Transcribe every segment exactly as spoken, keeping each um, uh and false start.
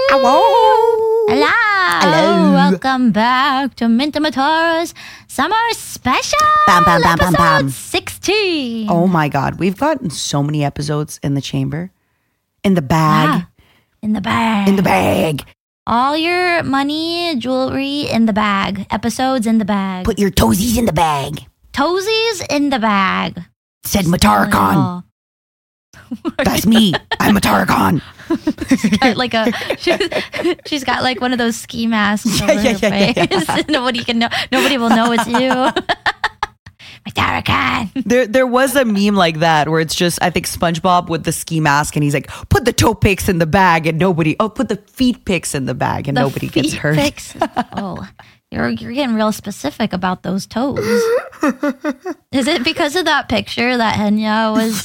Hello. Hello. Hello. Welcome back to Minta Mataro's Summer Special. Bam, bam, bam, bam, episode bam. sixteen. Oh my God. We've gotten so many episodes in the chamber. In the bag. Yeah. In the bag. In the bag. All your money, jewelry in the bag. Episodes in the bag. Put your toesies in the bag. Toesies in the bag. Said Matara Khan. That's me. I'm Matara Khan. She's got like a she's, she's got like one of those ski masks over Yeah, yeah, her yeah, face. yeah, Nobody can know. Nobody will know it's you. Matara Khan. There, there was a meme like that where it's just, I think SpongeBob with the ski mask and he's like, put the toe picks in the bag and nobody, oh, put the feet picks in the bag and The nobody gets feet hurt. pics. Oh, you're you're getting real specific about those toes. Is it because of that picture that Henya was?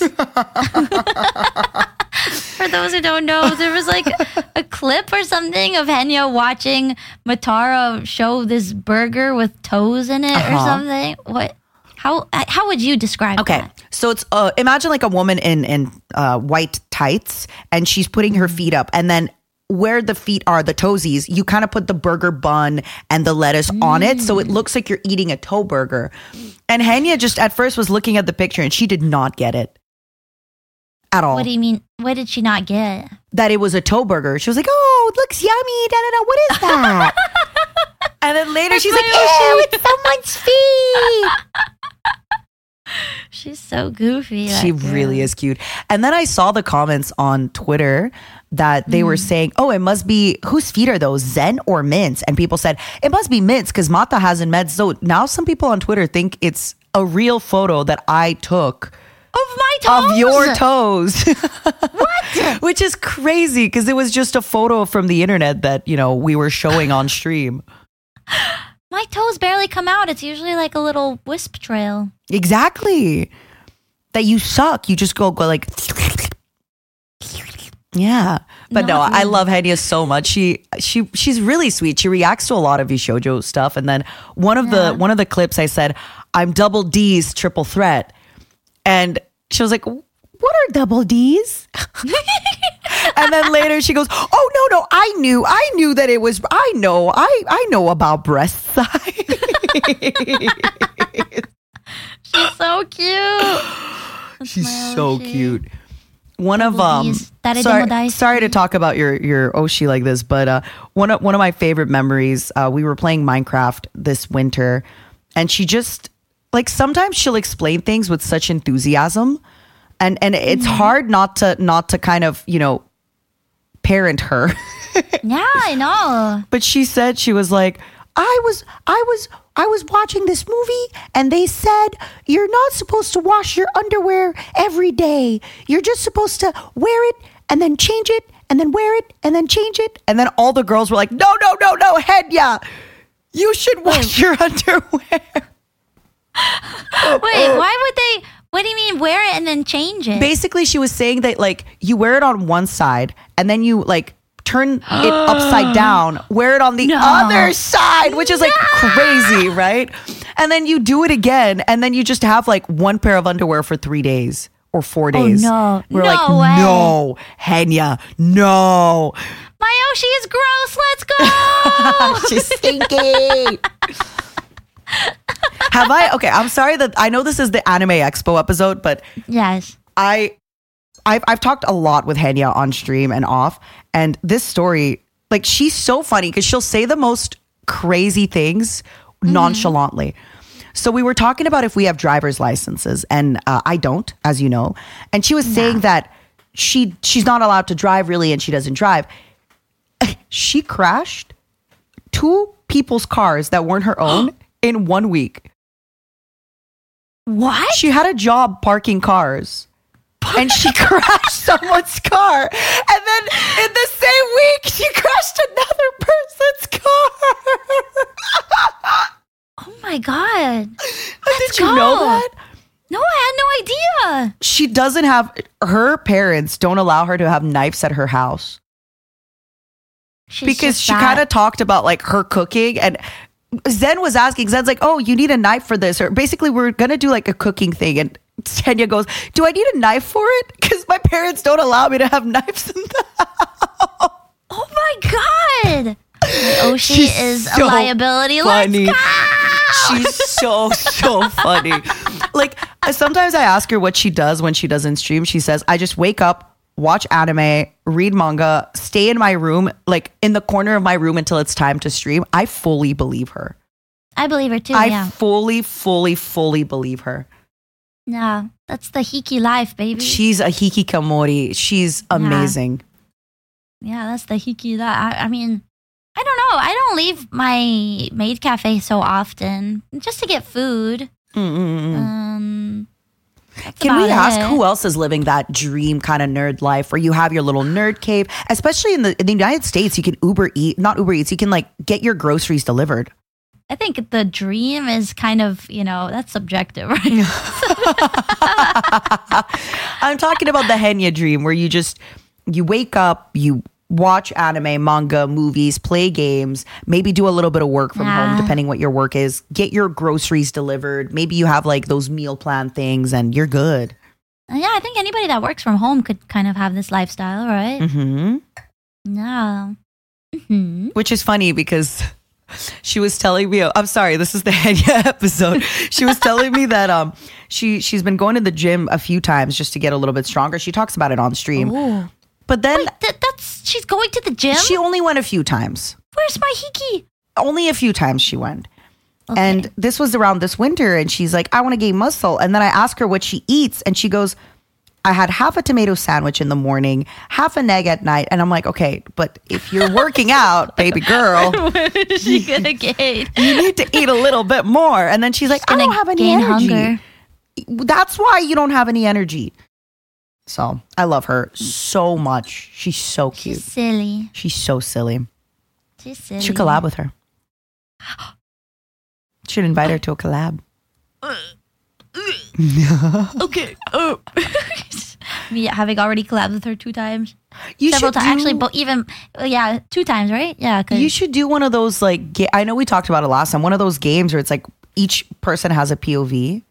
For those who don't know, there was like a clip or something of Henya watching Matara show this burger with toes in it or Uh-huh. something. What? How how would you describe Okay, that? so it's uh, imagine like a woman in in uh, white tights, and she's putting her feet up, and then where the feet are, the toesies, you kind of put the burger bun and the lettuce on it, so it looks like you're eating a toe burger. And Henya just at first was looking at the picture, and she did not get it at all. What do you mean? What did she not get? That it was a toe burger. She was like, "Oh, it looks yummy." Da da da. What is that? And then later she's like, "Ew, it's someone's feet." She's so goofy. She that girl. really is cute. And then I saw the comments on Twitter that they were saying, oh, it must be, whose feet are those, Zen or Mints? And people said, it must be Mints because Mata hasn't met. So now some people on Twitter think it's a real photo that I took Of my toes. of your toes. What? Which is crazy because it was just a photo from the internet that, you know, we were showing on stream. My toes barely come out. It's usually like a little wisp trail. Exactly. That you suck. You just go, go like... Yeah, but no, Not I really. love Henya so much. She she she's really sweet. She reacts to a lot of Shoujo stuff, and then one of Yeah. the one of the clips I said, "I'm double D's triple threat," and she was like, "What are double D's?" And then later she goes, "Oh no no, I knew I knew that it was I know I I know about breast size." She's so cute. That's She's my so Oshi. cute. One of Double um D's. Tare sorry, demodaisuke. sorry to talk about your your Oshi like this, but uh one of one of my favorite memories, uh we were playing Minecraft this winter, and she just like sometimes she'll explain things with such enthusiasm, and and it's Mm-hmm. hard not to not to kind of, you know, parent her. Yeah, I know. But she said, she was like, I was, I was, I was watching this movie and they said, you're not supposed to wash your underwear every day. You're just supposed to wear it and then change it and then wear it and then change it. And then all the girls were like, no, no, no, no, Henya, you should wash your underwear. Wait, why would they? What do you mean wear it and then change it? Basically, she was saying that like you wear it on one side and then you like turn it upside down, wear it on the No. other side, which is like crazy, right? And then you do it again, and then you just have like one pair of underwear for three days or four days. no. We're No like, way. no, Henya, no. My Oshi is gross. Let's go. She's stinky. Have I? Okay, I'm sorry that I know this is the Anime Expo episode, but Yes. I, I've I've talked a lot with Henya on stream and off, and this story, like she's so funny because she'll say the most crazy things nonchalantly. So we were talking about if we have driver's licenses, and uh, I don't, as you know, and she was saying that she she's not allowed to drive really, and she doesn't drive. She crashed two people's cars that weren't her own in one week. What? She had a job parking cars. And she crashed someone's car. And then in the same week, she crashed another person's car. Oh my god. Did you go. know that? No, I had no idea. She doesn't have, her parents don't allow her to have knives at her house. She's Because just she that- kind of talked about like her cooking, and Zen was asking, Zen's like, oh, you need a knife for this. Or basically we're going to do like a cooking thing. And Tanya goes, do I need a knife for it? Because my parents don't allow me to have knives in the house. Oh my god! Oshi She's is so a liability. funny. Let's go! She's so, so funny. Like, sometimes I ask her what she does when she doesn't stream. She says, I just wake up, watch anime, read manga, stay in my room, like in the corner of my room until it's time to stream. I fully believe her. I believe her too, I yeah. fully, fully, fully believe her. Yeah, that's the Hiki life, baby. She's a hikikomori. She's amazing. Yeah, that's the Hiki life. I, I mean, I don't know. I don't leave my maid cafe so often just to get food. Mm-mm-mm. Um, that's Can we about ask it. who else is living that dream kind of nerd life where you have your little nerd cave? Especially in the in the United States, you can Uber Eat, not Uber Eats, you can like get your groceries delivered. I think the dream is kind of, you know, that's subjective, right? I'm talking about the Henya dream where you just you wake up, you watch anime, manga, movies, play games, maybe do a little bit of work from Yeah. home, depending what your work is. Get your groceries delivered. Maybe you have like those meal plan things and you're good. Yeah, I think anybody that works from home could kind of have this lifestyle, right? Mm-hmm. Yeah. hmm Which is funny because she was telling me, I'm sorry, this is the Henya episode. She was telling me that um she she's been going to the gym a few times just to get a little bit stronger. She talks about it on stream. Ooh. But then Wait, th- that's she's going to the gym? she only went a few times. Where's my Hiki? Only a few times she went. Okay. And this was around this winter and she's like, I want to gain muscle. And then I ask her what she eats and she goes, I had half a tomato sandwich in the morning, half an egg at night. And I'm like, okay, but if you're working out, baby girl, Where is she gonna gain? you need to eat a little bit more. And then she's like, I Gonna don't have any gain energy. hunger. That's why you don't have any energy. So I love her so much. She's so cute. She's silly. She's so silly. She's silly. Should collab with her. Should invite her to a collab. Okay. Oh. Me having already collabed with her two times. You Several should times. do- Actually, but even, uh, yeah, two times, right? Yeah. 'cause- You should do one of those like ga- I know we talked about it last time. One of those games where it's like each person has a P O V,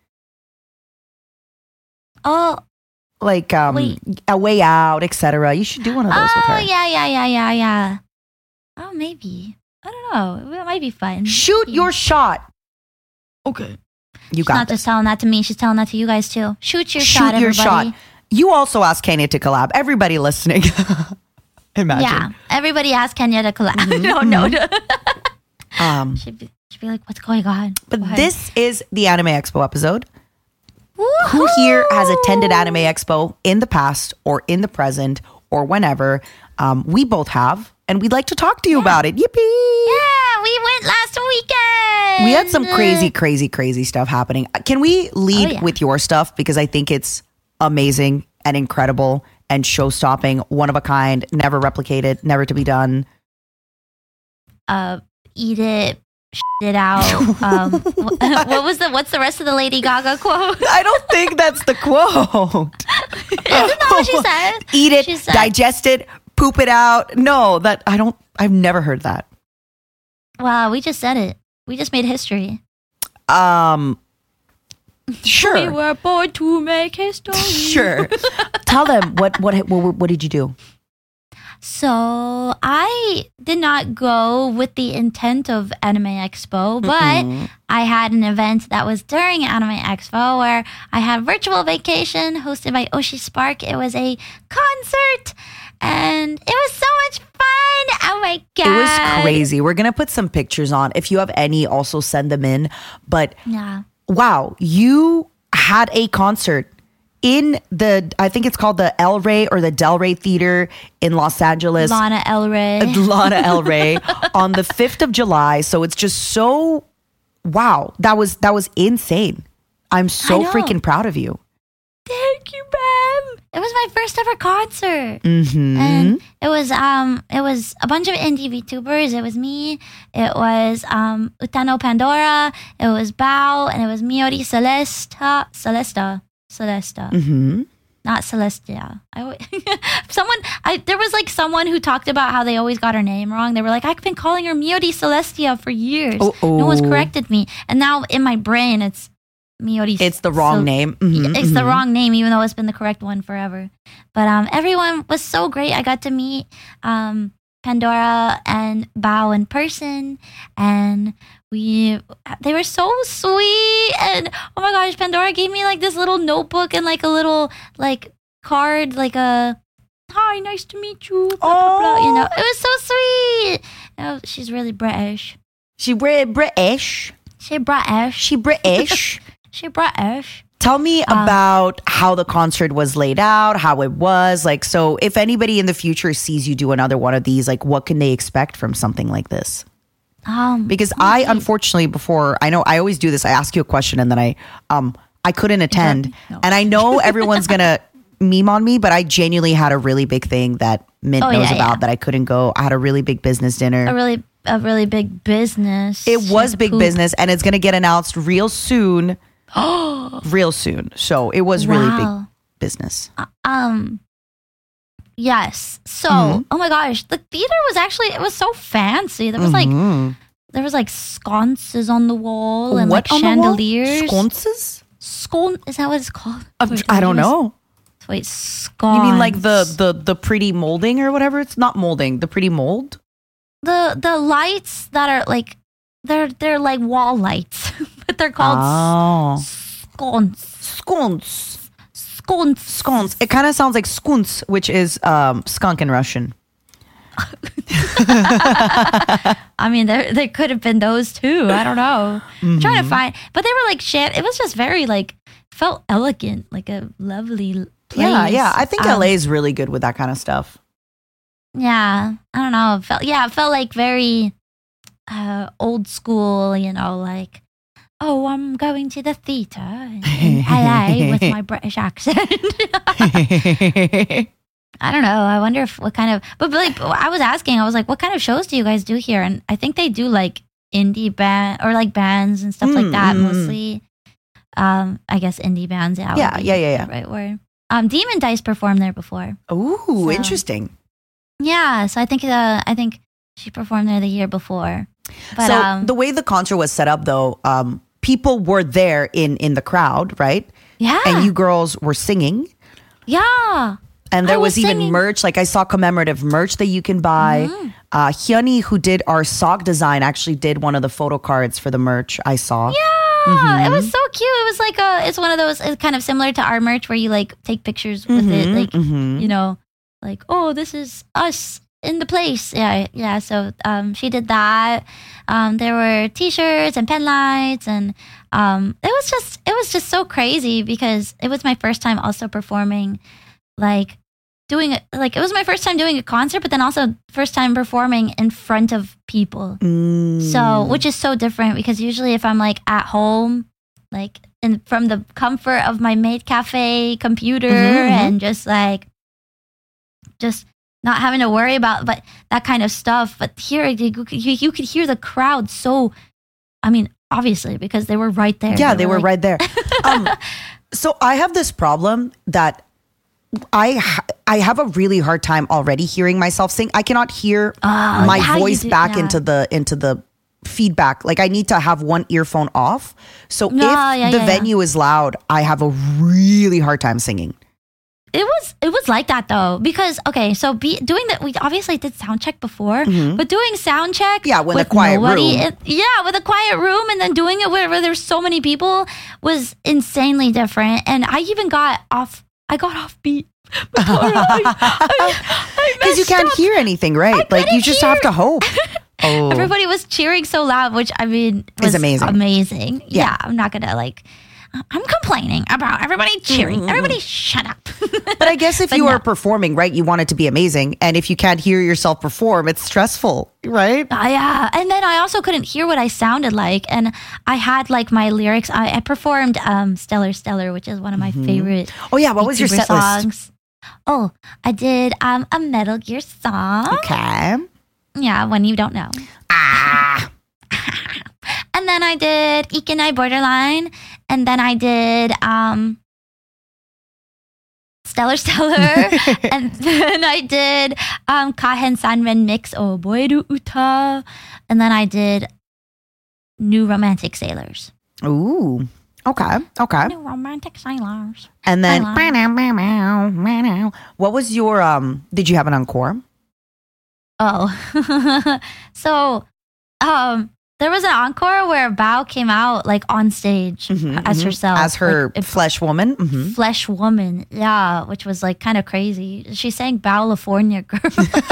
oh, like um, Wait. a way out, et cetera. You should do one of those with oh, her. yeah, yeah, yeah, yeah, yeah. Oh, maybe. I don't know. It might be fun. Shoot Yeah. your shot. Okay. You She's got not this. just telling that to me. She's telling that to you guys too. Shoot your Shoot shot, your everybody. shot. You also asked Kenya to collab. Everybody listening. Imagine. Yeah. Everybody asked Kenya to collab. Mm-hmm. no, no. Um, she'd, be, she'd be like, what's going on? but Why? this is the Anime Expo episode. Who Woohoo! here has attended Anime Expo in the past or in the present or whenever? Um, we both have, and we'd like to talk to you about it. Yippee! Yeah, we went last weekend. We had some crazy, crazy, crazy stuff happening. Can we lead Oh, yeah. with your stuff? Because I think it's amazing and incredible and show-stopping, one of a kind, never replicated, never to be done. Uh, eat it, shit it out. Um, wh- what was the? What's the rest of the Lady Gaga quote? I don't think that's the quote. Isn't that what she said? Eat it, She said- digest it, poop it out. No, that I don't. I've never heard that. Wow, we just said it. We just made history. Um, We sure, were born to make history. sure. Tell them what what what what did you do? So I did not go with the intent of Anime Expo, but Mm-mm. I had an event that was during Anime Expo where I had virtual vacation hosted by Oshi Spark. It was a concert and it was so much fun. Oh my God. It was crazy. We're gonna put some pictures on. If you have any, also send them in. But Yeah. wow, you had a concert in the, I think it's called the El Rey or the Del Rey Theater in Los Angeles. Lana El Rey. Lana El Rey on the fifth of July. So it's just so, wow, that was, that was insane. I'm so I know. freaking proud of you. Thank you, ma'am. It was my first ever concert. Mm-hmm. And it was um it was a bunch of indie VTubers. It was me. It was um Utano Pandora. It was Bao, and it was Miori Celesta. Celesta. Celesta. Mm-hmm. Not Celestia. I always, someone I there was like someone who talked about how they always got her name wrong. They were like, I've been calling her Miori Celestia for years. Uh-oh. No one's corrected me. And now in my brain it's Miori. It's the wrong Cel- name. Mhm, It's the mhm. wrong name, even though it's been the correct one forever. But um, everyone was so great. I got to meet um, Pandora and Bao in person, and we they were so sweet. And oh my gosh, Pandora gave me like this little notebook and like a little like card, like a hi, nice to meet you. Blah, blah, blah, you know, it was so sweet. Oh, she's really British. She Brit British. She British. She British. She British. Tell me Um, about how the concert was laid out, how it was. Like, so if anybody in the future sees you do another one of these, like, what can they expect from something like this? Um, Because I, unfortunately, before, I know I always do this. I ask you a question and then I, um, I couldn't attend. No. And I know everyone's going to meme on me, but I genuinely had a really big thing that Mint Oh, knows yeah, about yeah. that I couldn't go. I had a really big business dinner. a really a really big business. It She was had to big poop. business and it's going to get announced real soon. real soon. So it was really big Wow. business. Um. Yes. So, Mhm. oh my gosh, the theater was actually it was so fancy. There was like Mhm. there was like sconces on the wall and What like on the wall? chandeliers. Sconces? Scone is that what it's called? Uh, Wait, I don't let me just- know. Wait, scones. You mean like the, the the pretty molding or whatever? It's not molding. The pretty mold. the the lights that are like they're they're like wall lights, but they're called Oh, scones. scones. Scones. Scones. It kind of sounds like skunts, which is um, skunk in Russian. I mean, there there could have been those too. I don't know. I'm trying Mm-hmm. to find, but they were like shit. It was just very like felt elegant, like a lovely place. Yeah, yeah. I think Um, L A is really good with that kind of stuff. Yeah, I don't know. It felt yeah, it felt like very uh, old school. You know, like oh, I'm going to the theater in, in L A with my British accent. I don't know. I wonder if what kind of, but like I was asking, I was like, what kind of shows do you guys do here? And I think they do like indie band or like bands and stuff like that Mm, mm, mm. mostly. Um, I guess indie bands. Yeah, would Yeah, be yeah, yeah, yeah. the Right word. Um, Demon Dice performed there before. Ooh, So- interesting. Yeah, so I think uh, I think she performed there the year before. But so um, the way the concert was set up, though, um, people were there in in the crowd, right? yeah, And you girls were singing. yeah. And there I was, was even singing. merch. Like I saw commemorative merch that you can buy. Mhm. Uh, Hyuni, who did our sock design, actually did one of the photo cards for the merch. I saw. Yeah, it was so cute. It was like a, it's one of those, it's kind of similar to our merch where you like take pictures with it, Mhm, like mhm. you know, like oh, this is us in the place. Yeah, yeah. So um, she did that. Um, there were T-shirts and pen lights, and um, it was just, it was just so crazy because it was my first time also performing, like doing it, like it was my first time doing a concert, but then also first time performing in front of people. Mm. So, which is so different because usually if I'm like at home, like in from the comfort of my maid cafe computer Mhm, mhm. and just like just not having to worry about but that kind of stuff. But here you, you, you could hear the crowd so I mean, obviously because they were right there. Yeah, they were like- right there. Um, so I have this problem that I ha- I have a really hard time already hearing myself sing. I cannot hear Ah, my how you voice do- back yeah. into the into the feedback. Like I need to have one earphone off. So No, if yeah, the yeah, yeah. venue is loud, I have a really hard time singing. It was it was like that though because okay so be doing that we obviously did sound check before but doing sound check Mm-hmm. Yeah, with a with quiet nobody room. in- yeah with a quiet room and then doing it where, where there's so many people was insanely different and I even got off I got off beat Because you can't hear anything, right? Like you couldn't just have to hope. Oh. everybody was cheering so loud which I mean Is was amazing. amazing Yeah. yeah I'm not gonna like I'm complaining about everybody cheering everybody shut up But I guess if But you no. are performing, right, you want it to be amazing. And if you can't hear yourself perform, it's stressful, right? Uh, yeah, and then I also couldn't hear what I sounded like, and I had like my lyrics. I, I performed um, "Stellar Stellar," which is one of my favorite. Oh yeah, what was your YouTuber set list? songs. Oh, I did um, a Metal Gear song. Okay. Yeah, when you don't know. Ah. And then I did Ikenai Borderline, and then I did um, Stellar Stellar, and then I did um, Kahen Sanren Mix Oboeru Uta, and then I did New Romantic Sailors. Ooh. Okay. Okay. New Romantic Sailors. And then I what was your um did you have an encore? Oh. So, um, there was an encore where Bao came out like on stage Mhm, as mhm. herself. As her like, a flesh woman. Mhm. flesh woman. Yeah, which was like kind of crazy. She sang California Girl.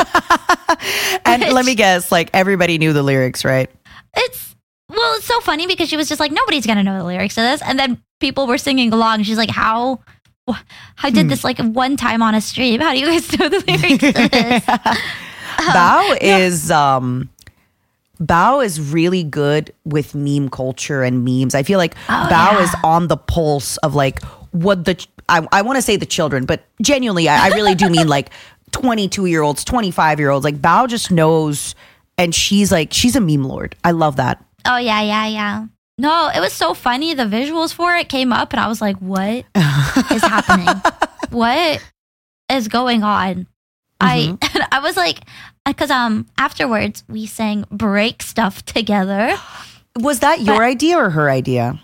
And let me Which- guess, like everybody knew the lyrics, right? It's, well, it's so funny because she was just like, nobody's going to know the lyrics to this. And then people were singing along. She's like, how? wh- I did Hmm. this like one time on a stream. How do you guys know the lyrics to this? Bao is um Bao is really good with meme culture and memes. I feel like Oh, Bao yeah. is on the pulse of like what the I, I want to say the children, but genuinely I, I really do mean like twenty-two year olds, twenty-five year olds. Like Bao just knows, and she's like she's a meme lord. I love that. Oh, yeah, yeah, yeah. No, it was so funny. The visuals for it came up and I was like, what is happening? What is going on? I Mm-hmm. I was like, because um afterwards we sang break stuff together. Was that your But- idea or her idea?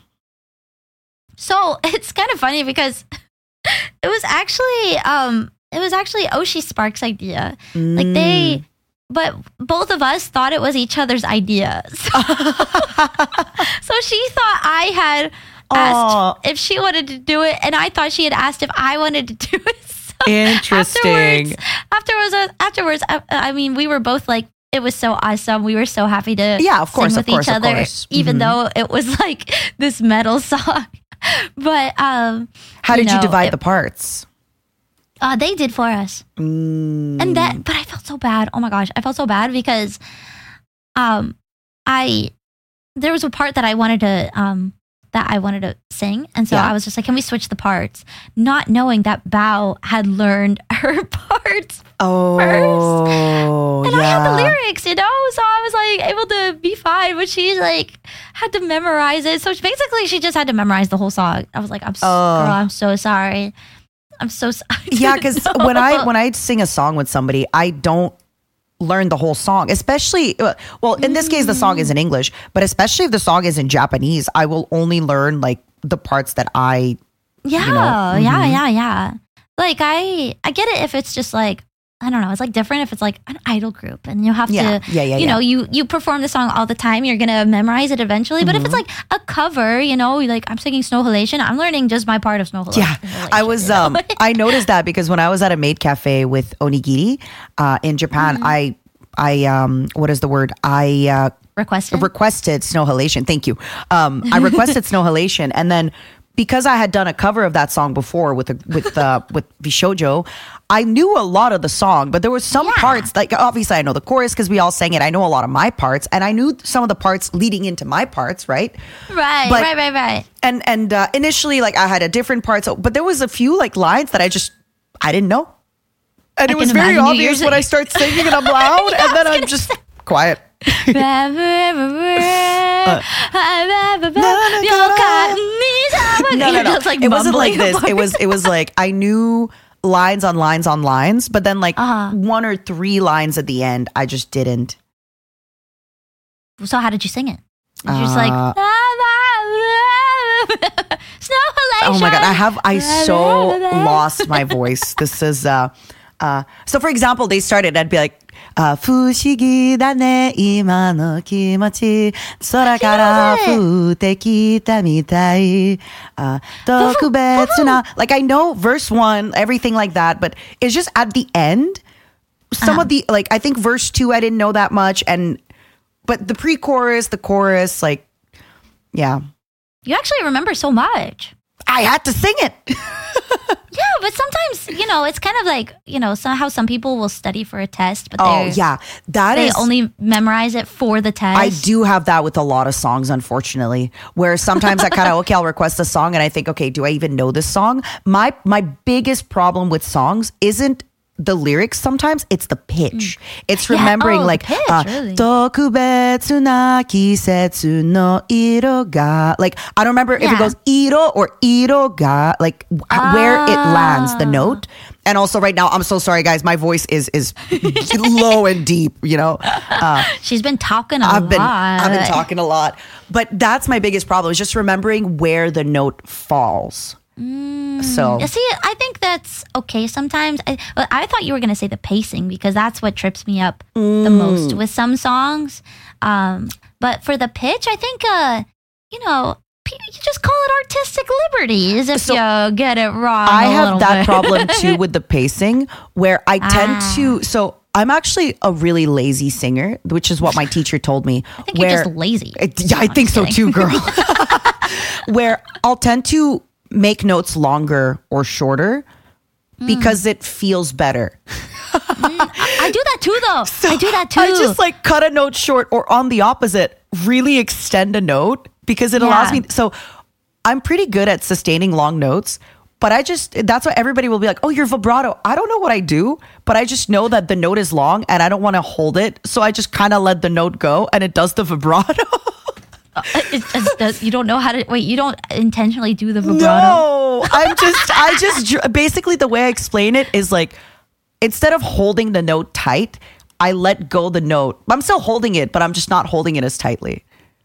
So it's kind of funny because it was actually um it was actually Oshi Sparks' idea. Like Mm. they, but both of us thought it was each other's idea. So, so she thought I had asked Aw. if she wanted to do it, and I thought she had asked if I wanted to do it. So Interesting. Afterwards, afterwards, uh, afterwards, uh, I mean, we were both like, it was so awesome. We were so happy to Yeah, of course, sing of with course, each of other, course. even Mhm. though it was like this metal song. But um, How you did you know, divide it- the parts? uh, they did for us. Mm. And that, but I felt so bad. Oh my gosh, I felt so bad because, um, I there was a part that I wanted to um that I wanted to sing, and so Yeah. I was just like, "Can we switch the parts?" Not knowing that Bao had learned her parts, Oh, and yeah. I had the lyrics, you know, so I was like able to be fine. But she like had to memorize it, so basically she just had to memorize the whole song. I was like, "I'm s Oh. girl, I'm so sorry." I'm so sorry. Yeah, because when I when I sing a song with somebody, I don't learn the whole song. Especially, uh, well, in this case, the song is in English, but especially if the song is in Japanese, I will only learn like the parts that I. Yeah, you know? yeah, Mhm. yeah, yeah. Like I, I get it if it's just like I don't know. It's like different if it's like an idol group and you have Yeah, to, yeah, yeah, you yeah. know, you you perform the song all the time. You're gonna memorize it eventually. But if it's like a cover, you know, like I'm singing Snow Halation, I'm learning just my part of Snow Halation. Yeah, I was. Um, I noticed that because when I was at a maid cafe with onigiri uh, in Japan, I, I, um, what is the word? I uh, requested. requested Snow Halation. Thank you. Um, I requested Snow Halation, and then because I had done a cover of that song before with a, with uh, with Bishojo, I knew a lot of the song, but there were some Yeah. parts like obviously I know the chorus because we all sang it. I know a lot of my parts, and I knew some of the parts leading into my parts, right? right, but- right, right, right. And and uh, initially, like I had a different part, so but there was a few like lines that I just I didn't know, and I it was can very imagine you obvious usually- when I start singing and I'm loud, Yeah, and then I was I'm gonna just quiet. No, no, no. Just, like, it wasn't like mumbling this. It was it was like I knew lines on lines on lines, but then like Uh-huh. one or three lines at the end, I just didn't. So how did you sing it? Did you just like Uh, Snow Halation? Oh my god, I have I so lost my voice. This is uh uh so for example, they started, I'd be like uh 不思議だね今の気持ち空から降ってきたみたい uh 特別な like I know verse one, everything like that, but it's just at the end some of the like I think verse two I didn't know that much, and but the pre-chorus, the chorus, like yeah. You actually remember so much. I had to sing it. Yeah, but sometimes, you know, it's kind of like, you know, so how some people will study for a test, but Oh they yeah, that they is. only memorize it for the test. I do have that with a lot of songs, unfortunately. Where sometimes at karaoke I'll request a song and I think, okay, do I even know this song? My my biggest problem with songs isn't the lyrics. Sometimes it's the pitch. It's Yeah, remembering oh, the like pitch, uh, really. 特別な季節の色が like I don't remember if it Yeah. goes 色 or 色が like w- where it lands the Ah. note. And also right now, I'm so sorry guys, my voice is is low and deep, you know. Uh, She's been talking a I've lot. been I've been talking a lot, but that's my biggest problem is just remembering where the note falls. So Yeah, see, I think that's okay sometimes. I, but I thought you were going to say the pacing because that's what trips me up the most with some songs. Um, but for the pitch, I think, uh, you know, p- you just call it artistic liberties if So, you get it wrong. I a have little that bit. problem too with the pacing where I tend Ah. to. So I'm actually a really lazy singer, which is what my teacher told me. I think where, you're just lazy. It- yeah, I No, think I'm so kidding. too, girl. Where I'll tend to make notes longer or shorter Mm. because it feels better. I do that too, though. I do that too. I just like cut a note short or on the opposite, really extend a note because it allows Yeah. me. So I'm pretty good at sustaining long notes, but I just, that's why everybody will be like, oh, you're vibrato. I don't know what I do, but I just know that the note is long and I don't want to hold it. So I just kind of let the note go and it does the vibrato. It just does- you don't know how to wait. You don't intentionally do the vibrato. No, I'm just, I just, dr- basically the way I explain it is like, instead of holding the note tight, I let go the note. I'm still holding it, but I'm just not holding it as tightly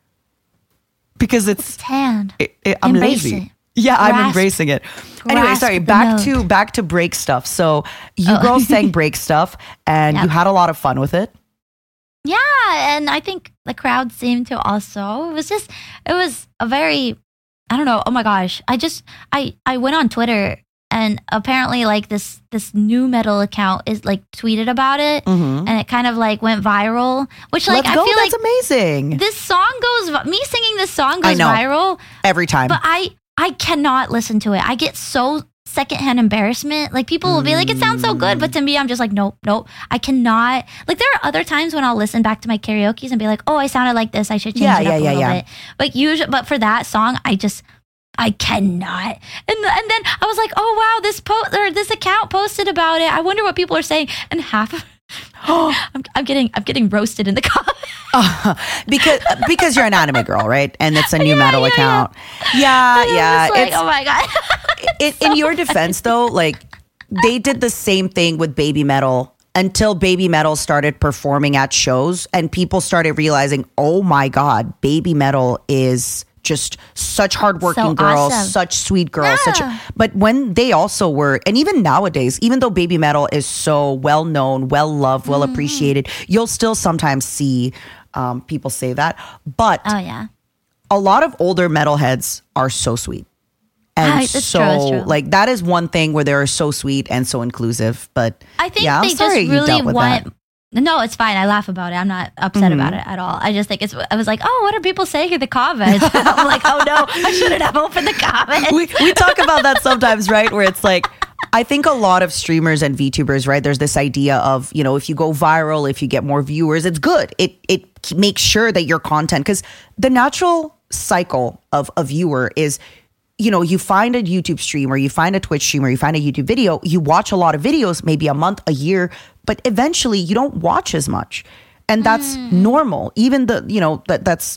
because it's, It's hand. it, it, I'm Embrace lazy. it. Yeah, I'm Grasp- embracing it. Anyway, grasp sorry. the Back note. to back to break stuff. So you Oh. girls sang break stuff, and Yep. you had a lot of fun with it. Yeah, and I think the crowd seemed to also. It was just, it was a very, I don't know. Oh my gosh, I just, I, I went on Twitter and apparently like this, this new metal account is like tweeted about it, Mm-hmm. and it kind of like went viral. Which like Let's I go. feel That's like amazing. this song goes, vi- me singing this song I goes know. viral, Every time. but I, I cannot listen to it. I get so secondhand embarrassment. Like people will be like, it sounds so good, but to me, I'm just like, nope, nope. I cannot. Like there are other times when I'll listen back to my karaoke's and be like, oh, I sounded like this. I should change Yeah, it yeah, up a yeah, little yeah. bit. But usually, but for that song, I just. I cannot. And and then I was like, oh wow, this post or this account posted about it. I wonder what people are saying. And half of I'm, I'm getting I'm getting roasted in the comments. because because you're an anime girl, right? And it's a new Yeah, metal yeah, yeah. account. Yeah, And yeah. I was like, it's, oh my god. it, in your defense, though, like they did the same thing with Baby Metal until Baby Metal started performing at shows, and people started realizing, oh my god, Baby Metal is just such hardworking So girls, awesome. such sweet girls. Such, Yeah. but when they also were, and even nowadays, even though Baby Metal is so well known, well loved, well Mm-hmm. appreciated, you'll still sometimes see um, people say that. But Oh yeah. a lot of older metalheads are so sweet. And Ah, it's so, true, it's true. like, that is one thing where they're so sweet and so inclusive. But I think yeah, I'm they sorry just you really dealt with want. that. No, it's fine. I laugh about it. I'm not upset about Mm-hmm. it at all. I just think it's. I was like, oh, what are people saying in the comments? I'm like, oh no, I shouldn't have opened the comments. we, we talk about that sometimes, right? Where it's like, I think a lot of streamers and VTubers, right? There's this idea of, you know, if you go viral, if you get more viewers, it's good. It it makes sure that your content, because the natural cycle of a viewer is, you know, you find a YouTube stream or you find a Twitch stream or you find a YouTube video, you watch a lot of videos, maybe a month, a year, but eventually you don't watch as much. And that's normal. Even the, you know, that that's,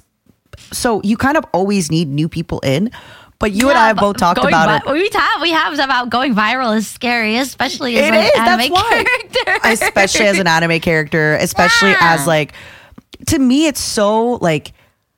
so you kind of always need new people in. But you and I have both talked Going about vi- it. We have we have about going viral is scary, especially as It an is, that's anime why. character. Especially as an anime character, especially Yeah. as like, to me, it's so like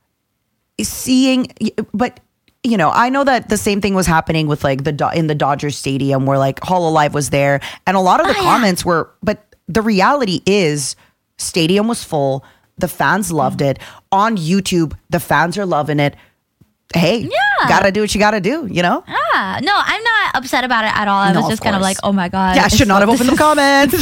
seeing, but you know, I know that the same thing was happening with like the Do- in the Dodgers Stadium where like Hololive was there, and a lot of the Oh, yeah. comments were. But the reality is, stadium was full. The fans loved it. On YouTube, the fans are loving it. Hey, Yeah. gotta do what you gotta do. You know. Ah, no, I'm not upset about it at all. I No, was of just kind of course. like, oh my god. Yeah, I it's should not so- have opened the comments.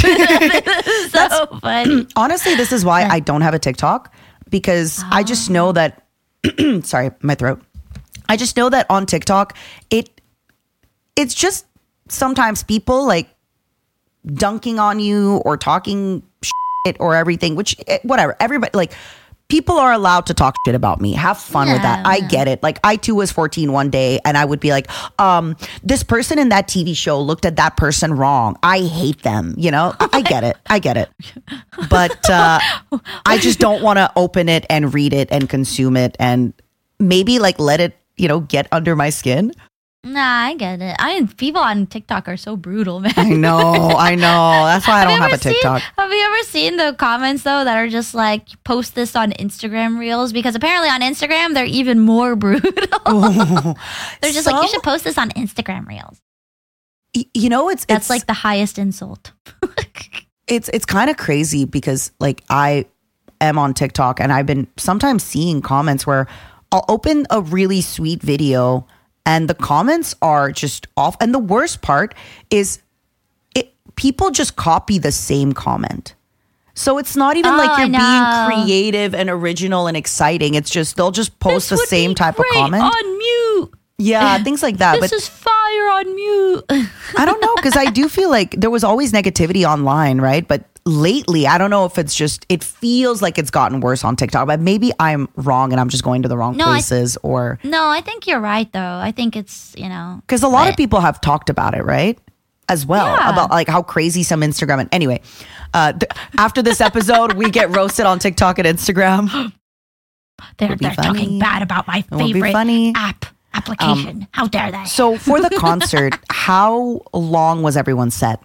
so funny. Honestly, this is why I don't have a TikTok, because I just know that, sorry, my throat. I just know that on TikTok, it it's just sometimes people like dunking on you or talking shit or everything, which eh, whatever, everybody, like people are allowed to talk shit about me. Have fun with that. Yeah, I yeah. get it. Like I too was fourteen one day and I would be like, um, this person in that T V show looked at that person wrong. I hate them. You know, I get it. I get it. But uh, I just don't want to open it and read it and consume it and maybe like let it, you know, get under my skin. Nah, I get it. I mean, people on TikTok are so brutal, man. I know, I know. That's why I don't you have a ever seen- TikTok. have you ever seen the comments though that are just like post this on Instagram Reels? Because apparently on Instagram they're even more brutal. They're just like, you Some- should post this on Instagram Reels. Y- You know, it's That's it's like the highest insult. it's it's kind of crazy because like I am on TikTok and I've been sometimes seeing comments where I'll open a really sweet video and the comments are just off. And the worst part is it people just copy the same comment. So it's not even Oh, like I you're know. being creative and original and exciting. It's just they'll just post This the would same be type of great comment. on mute. Yeah, things like that. This But is fire on mute. I don't know because I do feel like there was always negativity online, right? But lately, I don't know if it's just it feels like it's gotten worse on TikTok. But maybe I'm wrong and I'm just going to the wrong No, I- places, or No, I think you're right though. I think it's, you know, because a lot of but- people have talked about it, right? As well Yeah. about like how crazy some Instagram. And anyway, uh, th- after this episode, we get roasted on TikTok and Instagram. they're, It'll be they're funny. talking bad about my will be favorite funny. Um, app application. How dare they? So for the concert, how long was everyone set?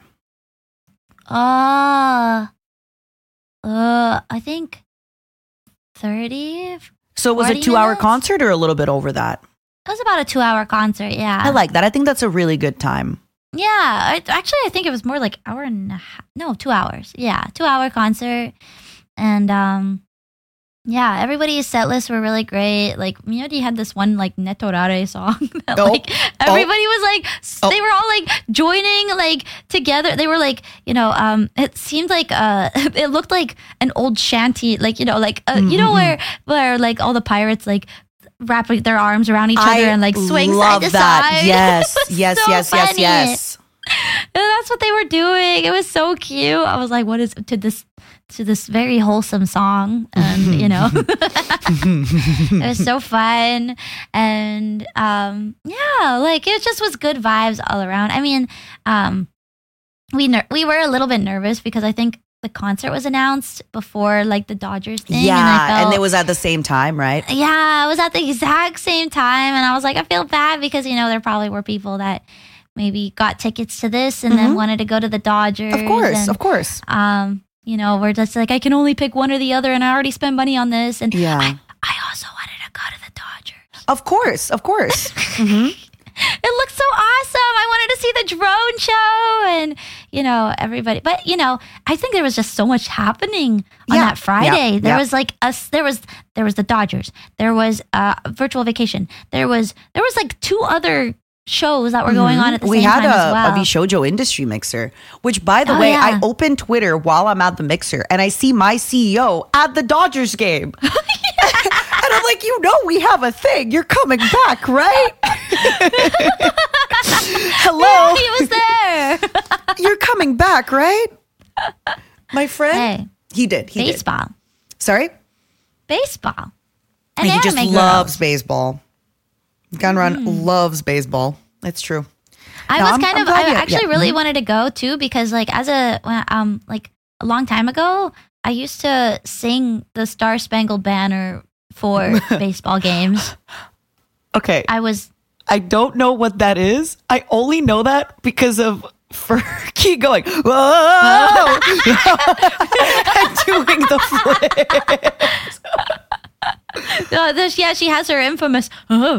Uh, uh, I think thirty. It So was it a forty two-hour minutes? concert or a little bit over that? was about a two-hour concert. Yeah, I like that. I think that's a really good time. Yeah, I, actually, I think it was more like hour and a half. No, two hours. Yeah, two-hour concert, and um, yeah, everybody's set lists were really great. Like Miyodi had this one like Netorare song that Oh. like everybody was like s- Oh. they were all like joining like together. They were like, you know, um, it seemed like uh, it looked like an old shanty, like you know, like uh, you know where where like all the pirates like wrap their arms around each other and like swing love side to that. side. Yes, It was yes, so yes, yes, funny. yes. And that's what they were doing. It was so cute. I was like, what is to this to this very wholesome song? And you know, it was so fun. And um, yeah, like it just was good vibes all around. I mean, um, we ner- we were a little bit nervous because I think the concert was announced before like the Dodgers thing. and, I Yeah, and felt- it was at the same time, right? yeah, it was at the exact same time. And I was like, I feel bad because, you know, there probably were people that maybe got tickets to this and then wanted to go to the Dodgers. Of course, and, of course. Um, you know, we're just like, I can only pick one or the other and I already spent money on this. And Yeah. I, I also wanted to go to the Dodgers. Of course, of course. It looked so awesome. I wanted to see the drone show and, you know, everybody. But, you know, I think there was just so much happening on Yeah. that Friday. Yeah. There Yeah. was like us there was there was the Dodgers. There was uh virtual vacation. There was there was like two other shows that were going on at the We same had time a, as well. a Vishojo industry mixer, which by the Oh, way, yeah. I open Twitter while I'm at the mixer and I see my C E O at the Dodgers game. And I'm like, you know, we have a thing. You're coming back, right? Hello. He was there. You're coming back, right? My friend? Hey, He did. He did. baseball. Sorry? Baseball. And he just anime loves girls. baseball. Gunrun loves baseball. It's true. I No, was I'm- kind I'm of glad I you- actually yeah. really Mhm. wanted to go too because like as a when- um like a long time ago I used to sing the Star Spangled Banner for baseball games. Okay. I was I don't know what that is. I only know that because of Fergie going, whoa, and doing the flip. uh, this, yeah, she has her infamous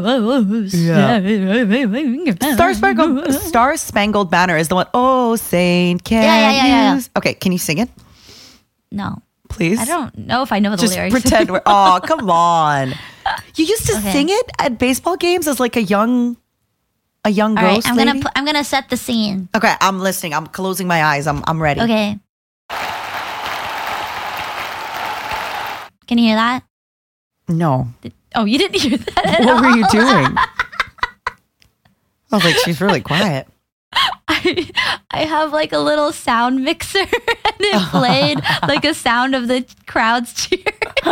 Star Spangled, Star Spangled Banner is the one. Oh, Saint, can Yeah, yeah, yeah, yeah. you? Okay, can you sing it, No, please? I don't know if I know the Just lyrics. pretend we're. Oh, come on! You used to Okay. sing it at baseball games as like a young, a young All right, ghost I'm lady. gonna pu- I'm gonna set the scene. Okay, I'm listening. I'm closing my eyes. I'm I'm ready. Okay. Can you hear that? No, Oh, you didn't hear that at what were all. you doing? I was like, she's really quiet. I, I have like a little sound mixer and it played like a sound of the crowds cheering.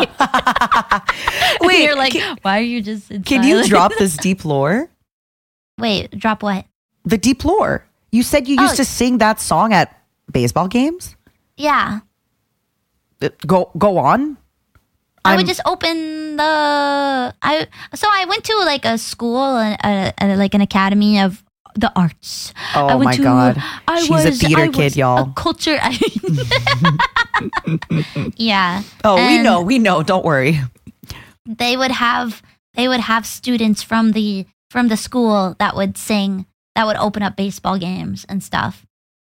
And Wait, you're like, can, why are you just in can you silence?" drop this deep lore? Wait, drop what? The deep lore. You said you used Oh. to sing that song at baseball games. Yeah. Uh, Go go on. I would I'm- just open the I so I went to like a school and uh, uh, like an academy of the arts. Oh I went my to, God. I She's a was, theater I kid, was y'all. A culture. Yeah. Oh, we And know, we know. Don't worry. They would have they would have students from the from the school that would sing, that would open up baseball games and stuff.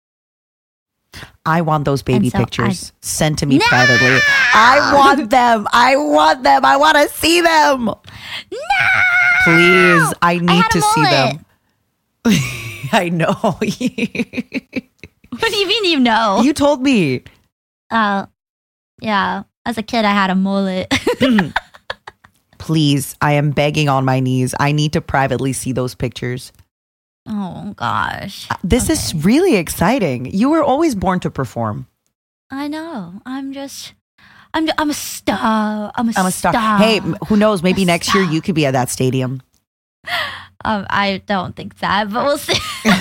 I want those baby And so pictures sent to me No! privately. I want them. I want them. I want to see them. No, Please, I need I had a to see mullet. them. I know. What do you mean you know? You told me. Uh, yeah. As a kid, I had a mullet. Please, I am begging on my knees. I need to privately see those pictures. Oh gosh. This is Okay. really exciting. You were always born to perform. I know. I'm just. I'm. I'm a star. I'm a, I'm a star. Hey, m- who knows? Maybe A next year star. you could be at that stadium. Um, I don't think that, but we'll see.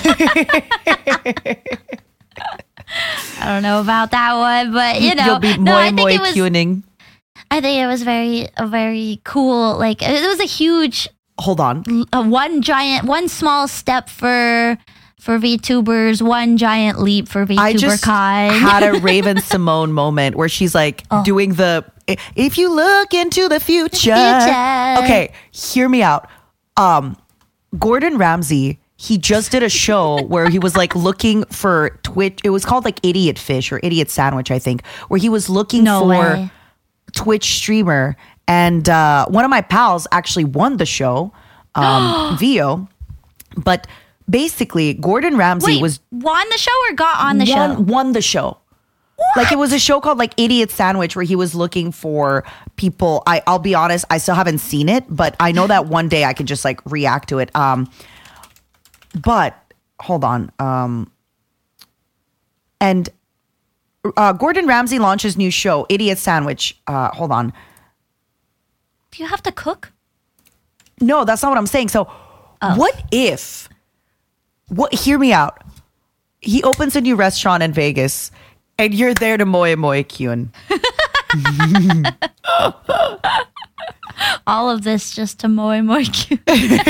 I don't know about that one, but you know, You'll be no, moi I think moi it was. tuning. I think it was very, a very cool. Like it was a huge, Hold on. a one giant, one small step for for VTubers, one giant leap for VTuber I just Kai. had a Raven Simone moment where she's like Oh. doing the if you look into the future. future. Okay, hear me out. Um, Gordon Ramsay, he just did a show where he was like looking for Twitch. It was called like Idiot Fish or Idiot Sandwich, I think, where he was looking No for way. Twitch streamer. And uh, one of my pals actually won the show, um, Vio. But basically, Gordon Ramsay Wait, was won the show or got on the won, show? won the show. Like it was a show called like Idiot Sandwich where he was looking for people. I, I'll be honest, I still haven't seen it, but I know that one day I could just like react to it. Um, but hold on. Um, and uh, Gordon Ramsay launches new show, Idiot Sandwich. Uh, hold on. Do you have to cook? No, that's not what I'm saying. So, what if? What? Hear me out. He opens a new restaurant in Vegas, and you're there to moi moi kyun. All of this just to moi moi cute.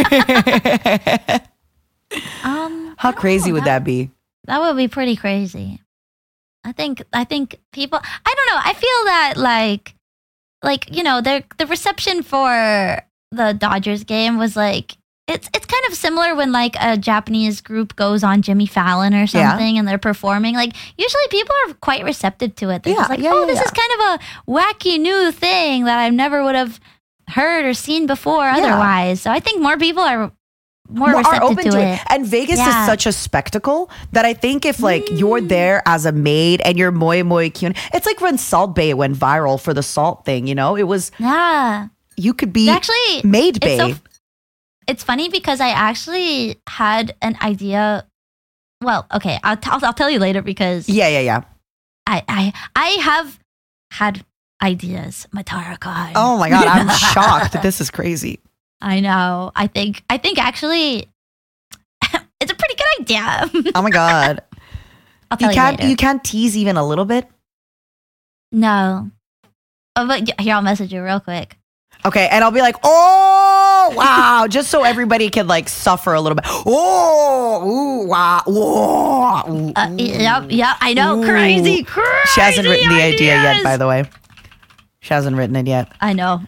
um, How crazy know, would that be? That would be pretty crazy. I think I think people I don't know. I feel that like like, you know, the the reception for the Dodgers game was like it's it's kind of similar when like a Japanese group goes on Jimmy Fallon or Yeah. something and they're performing. Like usually people are quite receptive to it. They're Yeah, just like, yeah, oh, yeah, this yeah. is kind of a wacky new thing that I never would have heard or seen before otherwise. So I think more people are more, More- receptive are open to, to it. it. And Vegas Yeah. is such a spectacle that I think if like you're there as a maid and you're moi moi kyun, it's like when Salt Bay went viral for the salt thing, you know? It was, Yeah. you could be Actually, maid it's bay. so it's funny because I actually had an idea. Well, okay, I'll, t- I'll, I'll tell you later because yeah, yeah, yeah. I, I I have had ideas, Matara Kai. Oh my God, I'm shocked. This is crazy. I know. I think I think actually it's a pretty good idea. Oh my God. I'll tell You you, can't later. you can't tease even a little bit? no. Oh, but here I'll message you real quick. Okay, and I'll be like, oh wow, just so everybody can like suffer a little bit. Oh, ooh, wow, whoa, ooh, Uh, ooh. yep, yep. I know. Ooh. Crazy, crazy. She hasn't written the idea yet, ideas. by the way. She hasn't written it yet. I know.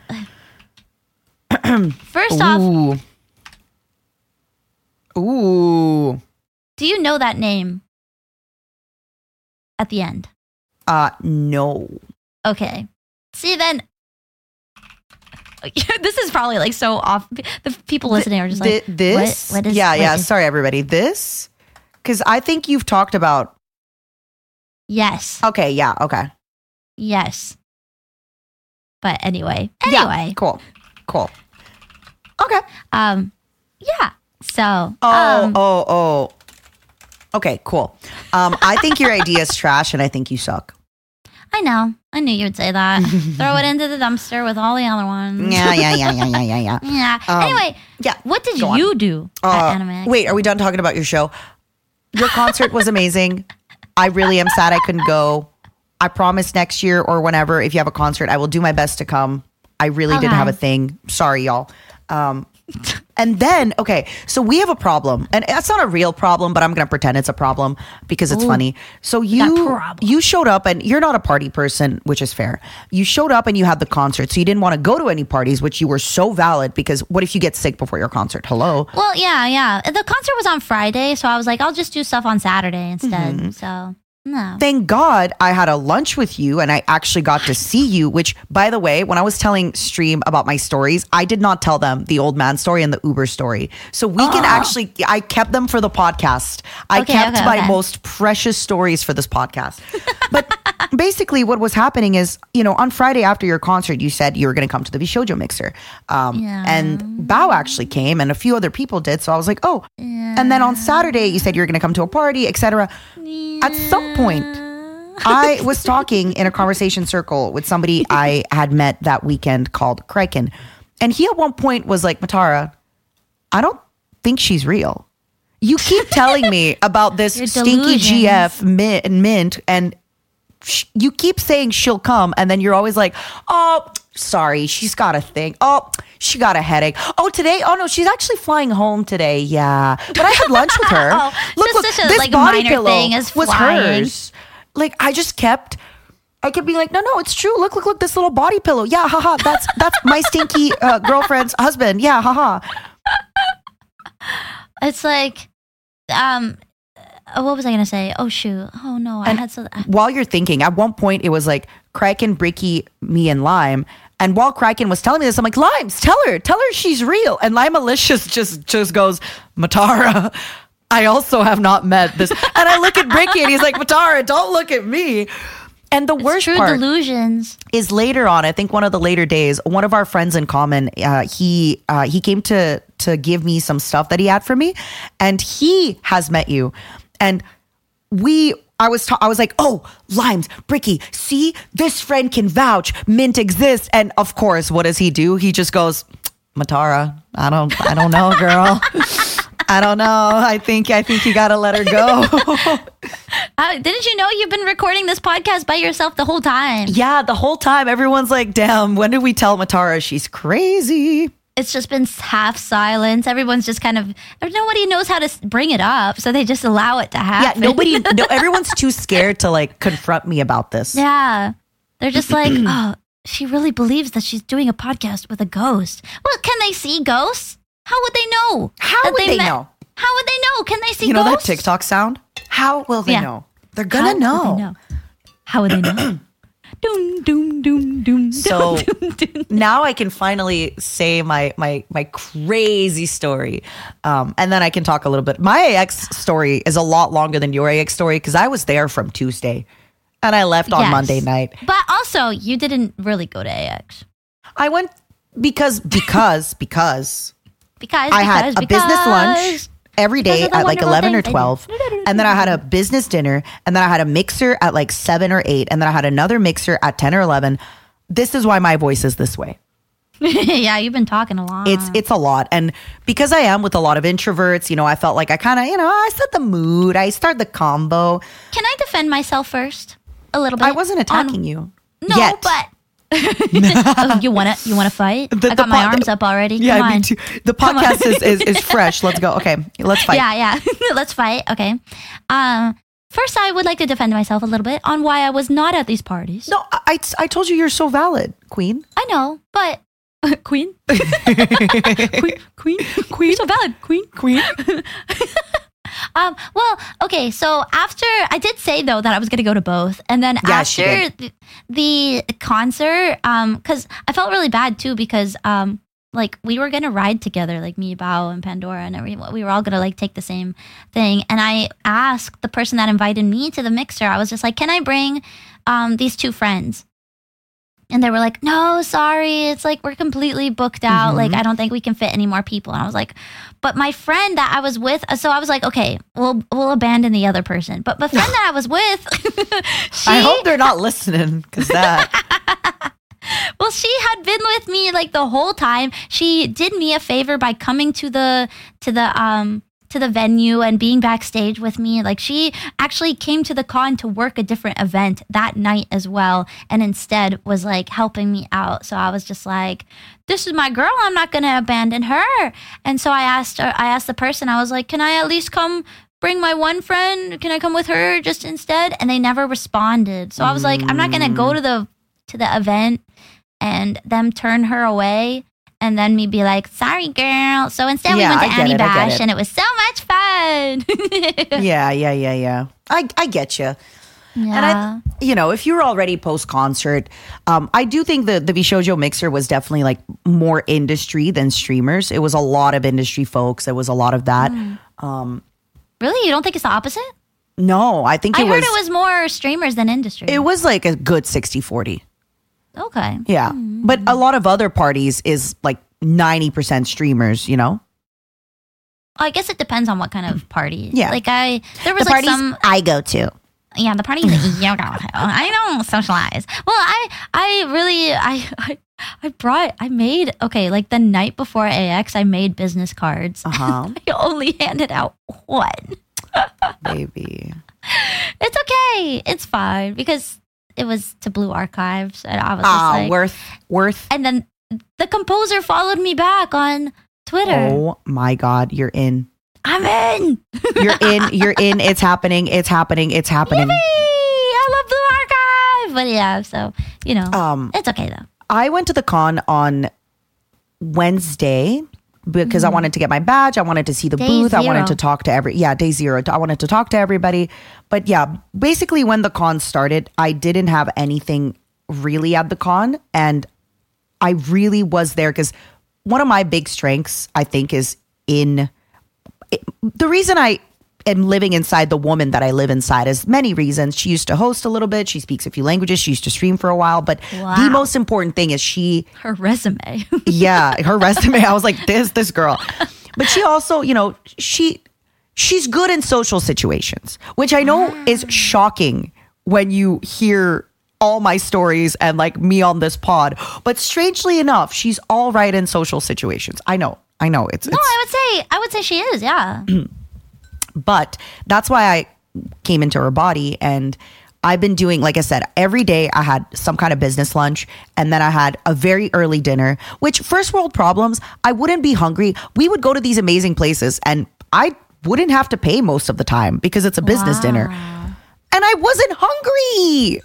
First off, Ooh. Ooh. do you know that name at the end? Uh no. Okay. See, then this is probably like so off. The people listening are just like, Th- this? what, what is, yeah, what yeah. is- Sorry, everybody. This? Because I think you've talked about. Yes, Okay, yeah, okay. yes. But anyway, Yeah, anyway, cool, cool. Okay. um, yeah. So, Oh, um, oh, oh. Okay, cool. Um, I think your idea is trash, and I think you suck. I know. I knew you would say that. Throw it into the dumpster with all the other ones. Yeah, yeah, yeah, yeah, yeah, yeah, yeah. Yeah. Um, anyway, yeah, what did go on. you do Uh, at Anime? wait, are we done talking about your show? Your concert was amazing. I really am sad I couldn't go. I promise next year or whenever, if you have a concert, I will do my best to come. I really didn't Okay. have a thing. Sorry, y'all. Um, and then, okay, so we have a problem, and that's not a real problem, but I'm gonna pretend it's a problem because it's Ooh, funny. So got you problem. you showed up, and you're not a party person, which is fair. You showed up and you had the concert, so you didn't want to go to any parties, which you were so valid because what if you get sick before your concert? Hello. Well, yeah, yeah. The concert was on Friday, so I was like, I'll just do stuff on Saturday instead. Mm-hmm. So no. Thank God I had a lunch with you and I actually got to see you, which, by the way, when I was telling Stream about my stories, I did not tell them the old man story and the Uber story. So we can actually, I kept them for the podcast. I Okay, kept okay, my okay. most precious stories for this podcast. But basically what was happening is, you know, on Friday after your concert, you said you were going to come to the Bishojo Mixer. Um, Yeah. And Bao actually came and a few other people did. So I was like, oh. And then on Saturday, you said you were going to come to a party, et cetera. At some point, I was talking in a conversation circle with somebody I had met that weekend called Kraken. And he at one point was like, Matara, I don't think she's real. You keep telling me about this Your stinky delusions. G F mint, mint and sh- you keep saying she'll come. And then you're always like, oh, sorry, she's got a thing. Oh, she got a headache. Oh, today? Oh, no, she's actually flying home today. Yeah. But I had lunch with her. Oh, look, just look, such a, this like, body minor pillow thing is was flying. hers. Like, I just kept, I could be like, no, no, it's true. Look, look, look, this little body pillow. Yeah, haha. That's that's my stinky uh, girlfriend's husband. Yeah, haha. It's like, um, uh, what was I gonna say? Oh shoot! Oh no, I And had so. while you're thinking, at one point it was like Kraken, Bricky, me, and Lime. And while Kraken was telling me this, I'm like, Limes, tell her, tell her she's real. And Lime Malicious just just goes, Matara, I also have not met this. And I look at Bricky and he's like, Matara, don't look at me. And the worst True part delusions. is later on, I think one of the later days, one of our friends in common, uh, he uh, he came to to give me some stuff that he had for me, and he has met you, and we. I was ta- I was like, oh, Limes, Bricky, see, this friend can vouch. Mint exists, and of course, what does he do? He just goes, Matara, I don't I don't know, girl. I don't know. I think I think you gotta let her go. Uh, didn't you know you've been recording this podcast by yourself the whole time? Yeah, the whole time everyone's like, damn, when did we tell Matara she's crazy? It's just been half silence. Everyone's just kind of, nobody knows how to s- bring it up, so they just allow it to Yeah, happen. nobody, no, everyone's too scared to like confront me about this. Yeah. They're just like, oh, she really believes that she's doing a podcast with a ghost. Well, can they see ghosts? How would they know? How that would they met- know? How would they know? Can they see You know ghosts? that TikTok sound? How will they Yeah. know? They're How gonna know. Would they know? How would they know? Doom, doom, doom, doom. So doom, doom. now I can finally say my my my crazy story, um, and then I can talk a little bit. My A X story is a lot longer than your A X story because I was there from Tuesday, and I left on Yes. Monday night. But also, you didn't really go to A X. I went because because because Because, I had because, a business because- lunch every day because of the at like wonderful eleven or things I do. twelve. And then I had a business dinner. And then I had a mixer at like seven or eight. And then I had another mixer at ten or eleven. This is why my voice is this way. Yeah, you've been talking a lot. It's it's a lot. And because I am with a lot of introverts, you know, I felt like I kind of, you know, I set the mood. I started the combo. Can I defend myself first? A little bit. I wasn't attacking On- you. No, yet. but oh, you wanna you wanna fight? The- I got the my po- arms up already. Yeah, Come me on. too. The Come on. podcast is, is, is fresh. Let's go. Okay, let's fight. Yeah, yeah. Let's fight. Okay. Um, first, I would like to defend myself a little bit on why I was not at these parties. No, I, I told you you're so valid, Queen. I know, but queen, queen, queen, queen. You're so valid, queen, Queen. Um, well, okay, so after I did say though that I was gonna go to both, and then Yeah, she after did. the, the concert, um, because I felt really bad too because um, like we were gonna ride together, like me, Bao, and Pandora, and everyone. We were all gonna like take the same thing, and I asked the person that invited me to the mixer. I was just like, "Can I bring um these two friends?" And they were like, no, sorry. It's like we're completely booked out. Mm-hmm. Like, I don't think we can fit any more people. And I was like, but my friend that I was with, so I was like, okay, we'll we'll abandon the other person. But the friend that I was with, she, I hope they're not listening because that. well, she had been with me like the whole time. She did me a favor by coming to the to the um to the venue and being backstage with me. Like she actually came to the con to work a different event that night as well, and instead was like helping me out. So I was just like, this is my girl, I'm not gonna abandon her. And so I asked her, I asked the person, I was like, can I at least come bring my one friend? Can I come with her just instead? And they never responded. So I was like, I'm not gonna go to the to the event and them turn her away and then me be like, sorry girl. So instead Yeah, we went I to get Annie it, I get Bash it. and it was so much fun. Yeah, yeah, yeah, yeah. I, I get you. Yeah. And I, you know, if you're already post concert, um, I do think the the Vishojo mixer was definitely like more industry than streamers. It was a lot of industry folks. There was a lot of that. Um, Really? You don't think it's the opposite? no, I think I it heard was. it was more streamers than industry. It was like a good sixty forty. Okay. Yeah, but a lot of other parties is like ninety percent streamers. You know, I guess it depends on what kind of party. Yeah. Like I, there was the like parties some, I go to. yeah, the parties that you go to. I don't socialize. Well, I, I really, I, I, I brought, I made, okay, like the night before A X, I made business cards. Uh-huh. I only handed out one. Baby. It's okay. It's fine because it was to Blue Archives, and I was just Ah, like, worth worth. and then the composer followed me back on Twitter. Oh my God, you're in. I'm in. You're in. You're in. It's happening. It's happening. It's happening. Yippee! I love Blue Archive. But yeah, so, you know, Um, it's okay though. I went to the con on Wednesday because I wanted to get my badge. I wanted to see the Day booth. I zero. wanted to talk to every, yeah, day zero. I wanted to talk to everybody. But yeah, basically when the con started, I didn't have anything really at the con. And I really was there because one of my big strengths, I think, is in it, the reason I am living inside the woman that I live inside is many reasons. She used to host a little bit. She speaks a few languages. She used to stream for a while. But Wow. the most important thing is she, Her resume. yeah, her resume. I was like, this, this girl. But she also, you know, she she's good in social situations, which I know is shocking when you hear all my stories and like me on this pod. But strangely enough, she's all right in social situations. I know. I know. It's, No, it's I would say, I would say she is, yeah. But that's why I came into her body. And I've been doing, like I said, every day I had some kind of business lunch. And then I had a very early dinner, which first world problems, I wouldn't be hungry. We would go to these amazing places and I wouldn't have to pay most of the time because it's a business Wow. dinner. And I wasn't hungry.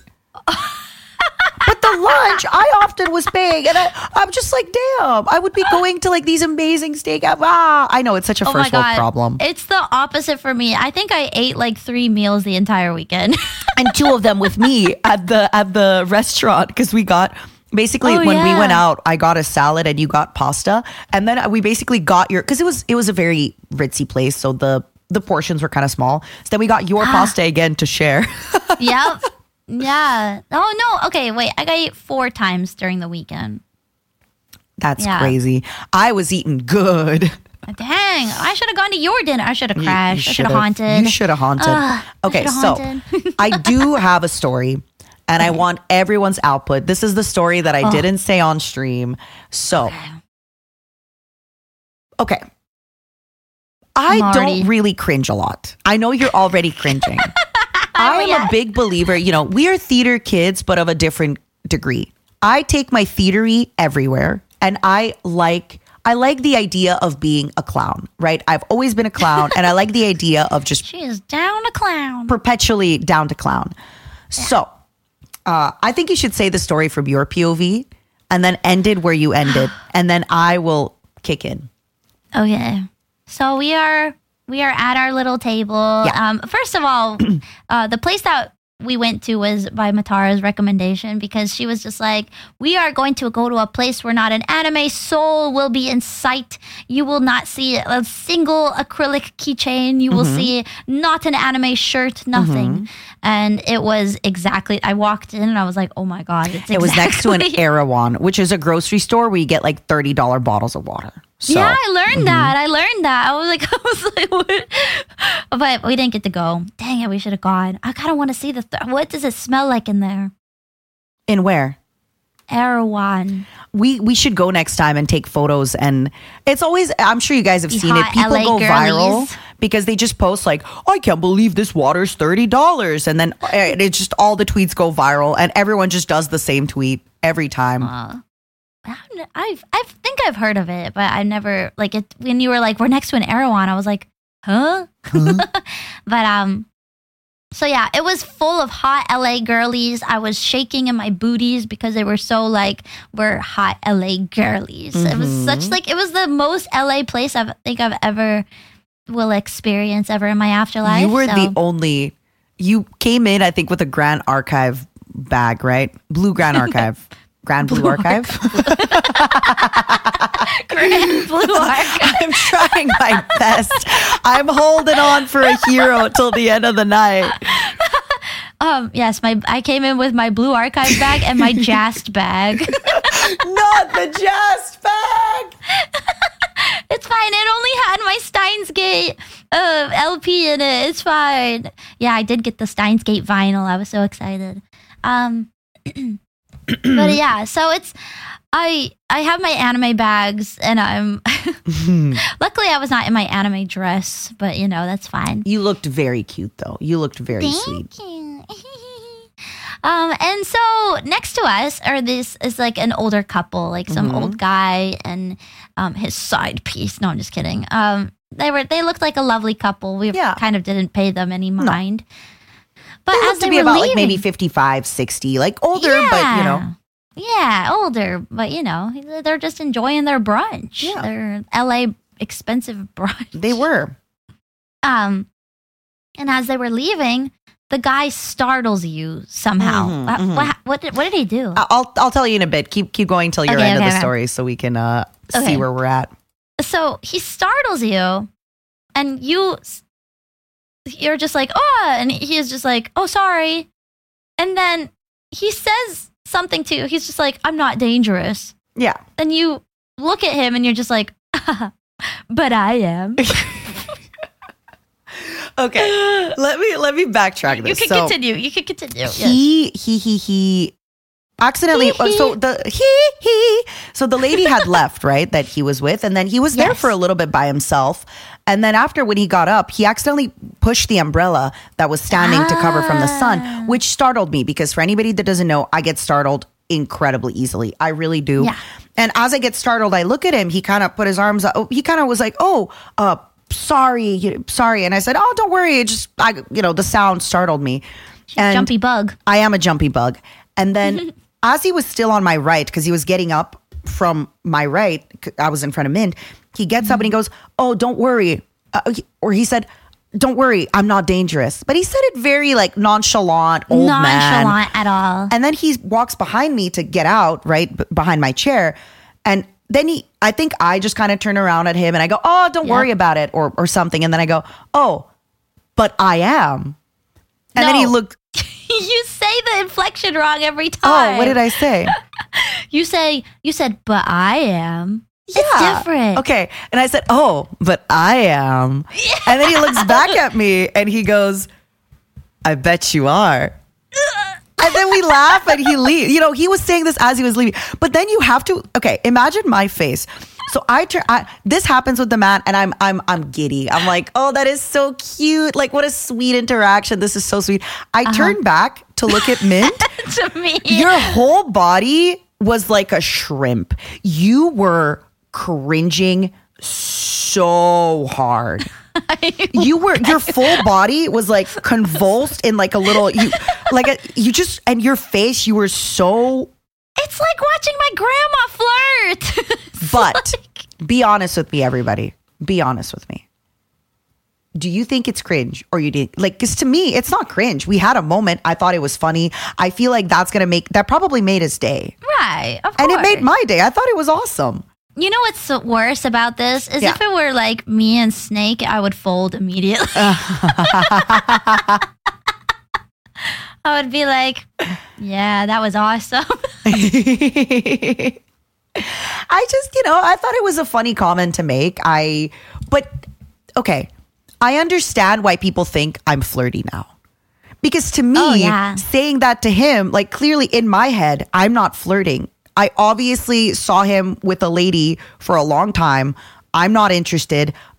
But the lunch, I often was paying, and I, I'm just like, damn, I would be going to like these amazing steakhouse. Ah, I know it's such a Oh my first world God. problem. It's the opposite for me. I think I ate like three meals the entire weekend. And two of them with me at the at the restaurant because we got basically Oh, when we yeah. went out, I got a salad and you got pasta, and then we basically got your because it was it was a very ritzy place, so the the portions were kind of small. So then we got your pasta again to share. Yep. Yeah. Oh, no. Okay, wait. I got eat four times during the weekend. That's Yeah. crazy. I was eating good. Dang. I should have gone to your dinner. I should have You- crashed. you I should have should've- haunted. You should have haunted. Ugh, I okay, shoulda so haunted. I do have a story, and I want everyone's output. This is the story that I Oh. didn't say on stream. So, okay. I I'm already- don't really cringe a lot. I know you're already cringing. I am yeah. a big believer, you know, we are theater kids, but of a different degree. I take my theatery everywhere, and I like I like the idea of being a clown, right? I've always been a clown, and I like the idea of just She is down a clown. perpetually down to clown. So, uh, I think you should say the story from your P O V, and then end it where you ended, and then I will kick in. Okay. So we are we are at our little table. Yeah. Um, first of all, uh, the place that we went to was by Matara's recommendation because she was just like, we are going to go to a place where not an anime soul will be in sight. You will not see a single acrylic keychain. You will Mm-hmm. see not an anime shirt, nothing. And it was exactly, I walked in and I was like, oh my God. It's It was next to an exactly- Erewhon, which is a grocery store where you get like thirty dollars bottles of water. So, yeah, I learned that. I learned that. I was like, I was like, what? But we didn't get to go. Dang it, we should have gone. I kind of want to see the. Th- what does it smell like in there? in where? Erewhon. We we should go next time and take photos. And it's always, I'm sure you guys have The seen it. hot People L A go viral. girlies. because they just post like, I can't believe this water's thirty dollars. And then it it just all the tweets go viral and everyone just does the same tweet every time. Uh, I've I think I've heard of it, but I never like it when you were like, we're next to an Erewhon, I was like, huh? Huh? But um so yeah, it was full of hot L A girlies. I was shaking in my booties because they were so like, we're hot L A girlies. Mm-hmm. It was such like, it was the most L A place I think I've ever will experience ever in my afterlife. You were so. the only, you came in, I think, with a Grand Archive bag, right? Blue Grand Archive. Grand Blue, Blue Archive. Grand Blue Archive. I'm trying my best. I'm holding on for a hero till the end of the night. Um, yes, my I came in with my Blue Archive bag and my Jast bag. Not the Jast bag. It's fine. It only had my Steins Gate uh, L P in it. It's fine. Yeah, I did get the Steins Gate vinyl. I was so excited. Um. But yeah, so it's I I have my anime bags and I'm luckily I was not in my anime dress, but you know, that's fine. You looked very cute though. You looked very Thank sweet. You. um and so next to us are this is like an older couple, like some Mm-hmm. old guy and um his side piece. No, I'm just kidding. Um they were they looked like a lovely couple. We Yeah. kind of didn't pay them any mind. But They as looked they to be were about leaving, like maybe fifty-five, sixty, like older, but you know. Yeah, older, but you know, they're just enjoying their brunch. Yeah. Their L A expensive brunch. They were. Um, and as they were leaving, the guy startles you somehow. Mhm, what, mhm. what, what did what did he do? I'll I'll tell you in a bit. Keep keep going till your Okay, end okay, of the okay. story so we can uh Okay. see where we're at. So he startles you, and you you're just like, oh, and he is just like, oh, sorry, and then he says something to you. He's just like, I'm not dangerous. Yeah. Then you look at him and you're just like, but I am. Okay. Let me let me backtrack You this. can So continue. You can continue. Yes. he he he he accidentally He, he. so the he he so the lady had left, right, that he was with, and then he was there Yes. for a little bit by himself. And then after when he got up, he accidentally pushed the umbrella that was standing to cover from the Ah. sun, which startled me because for anybody that doesn't know, I get startled incredibly easily. I really do. Yeah. And as I get startled, I look at him. He kind of put his arms up. He kind of was like, "Oh, uh, sorry, you- sorry." And I said, "Oh, don't worry. It just, I, you know, the sound startled me." And Jumpy bug. I am a jumpy bug. And then as he was still on my right, because he was getting up from my right, I was in front of Mint. He gets up and he goes, "Oh, don't worry," uh, he- or he said, "Don't worry, I'm not dangerous." But he said it very like nonchalant, old man. Nonchalant at all. And then he walks behind me to get out, right b- behind my chair. And then he, I think I just kind of turn around at him and I go, "Oh, don't Yep. worry about it," or or something. And then I go, "Oh, but I am." And then he No. looked. You say the inflection wrong every time. Oh, what did I say? You say, you said, but I am. It's Yeah. different. Okay. And I said, "Oh, but I am." And then he looks back at me and he goes, "I bet you are." And then we laugh and he leaves. You know, he was saying this as he was leaving. But then you have to, okay, imagine my face. So I turn, I, this happens with the man and I'm, I'm, I'm giddy. I'm like, "Oh, that is so cute. Like what a sweet interaction. This is so sweet." I Uh-huh. turn back to look at Mint. To me. Your whole body was like a shrimp. You were cringing so hard. You were, your full body was like convulsed in like a little, you like a, you just, and your face, you were so, It's like watching my grandma flirt. It's but like- be honest with me, everybody. Be honest with me. Do you think it's cringe or you didn't? Like, because to me, it's not cringe. We had a moment. I thought it was funny. I feel like that's going to make, that probably made his day. right. Of And course. it made my day. I thought it was awesome. You know what's so worse about this is Yeah. if it were like me and Snake, I would fold immediately. I would be like, yeah, that was awesome. I just, you know, I thought it was a funny comment to make. I, but okay, I understand why people think I'm flirty now. Because to me, Oh, yeah. saying that to him, like clearly in my head, I'm not flirting. I obviously saw him with a lady for a long time. I'm not interested.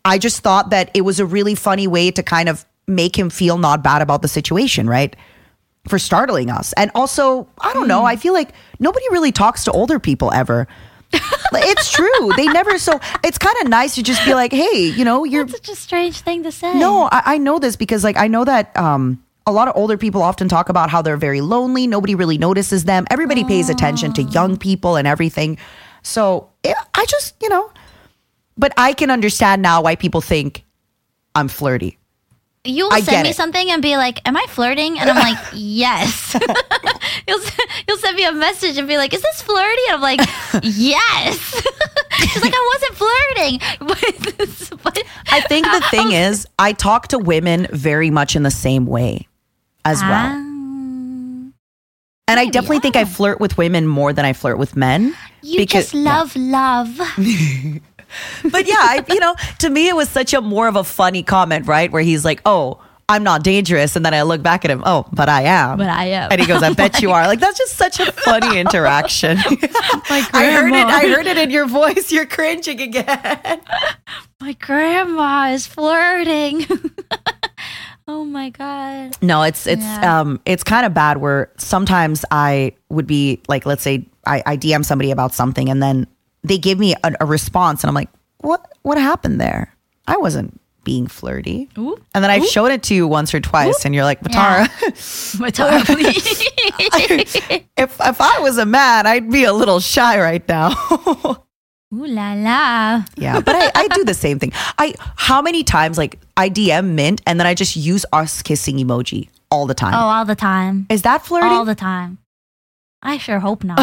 I just thought that it was a really funny way to kind of make him feel not bad about the situation, right? For startling us. And also, I don't know, I feel like nobody really talks to older people ever. It's true. They never, so it's kind of nice to just be like, hey, you know, you're... That's such a strange thing to say. No, I, I know this because like, I know that um, a lot of older people often talk about how they're very lonely. Nobody really notices them. Everybody oh. pays attention to young people and everything. So it, I just, you know, but I can understand now why people think I'm flirty. You'll I send me it. something and be like, am I flirting? And I'm like, yes. you'll, you'll send me a message and be like, is this flirty? And I'm like, yes. She's like, I wasn't flirting. But, but I think the thing is, I talk to women very much in the same way as well. Um, and maybe, I definitely I think know. I flirt with women more than I flirt with men. You because, just love love. But yeah, I, you know, to me, it was such a more of a funny comment, right? Where he's like, oh, I'm not dangerous. And then I look back at him, oh, but I am. But I am. And he goes, I bet you are. Like, that's just such a funny interaction. My I heard it. grandma. I heard it in your voice. You're cringing again. My grandma is flirting. Oh my God. No, it's it's Yeah. um it's kind of bad where sometimes I would be like, let's say I, I D M somebody about something and then they give me a, a response and I'm like, what what happened there? I wasn't being flirty. Ooh. And then I've Ooh. shown it to you once or twice and you're like, Matara, Matara, please. if if I was a man, I'd be a little shy right now. Ooh la la. Yeah, but I, I do the same thing. I how many times like I D M Mint and then I just use us kissing emoji all the time. Oh, all the time. Is that flirting? All the time. I sure hope not.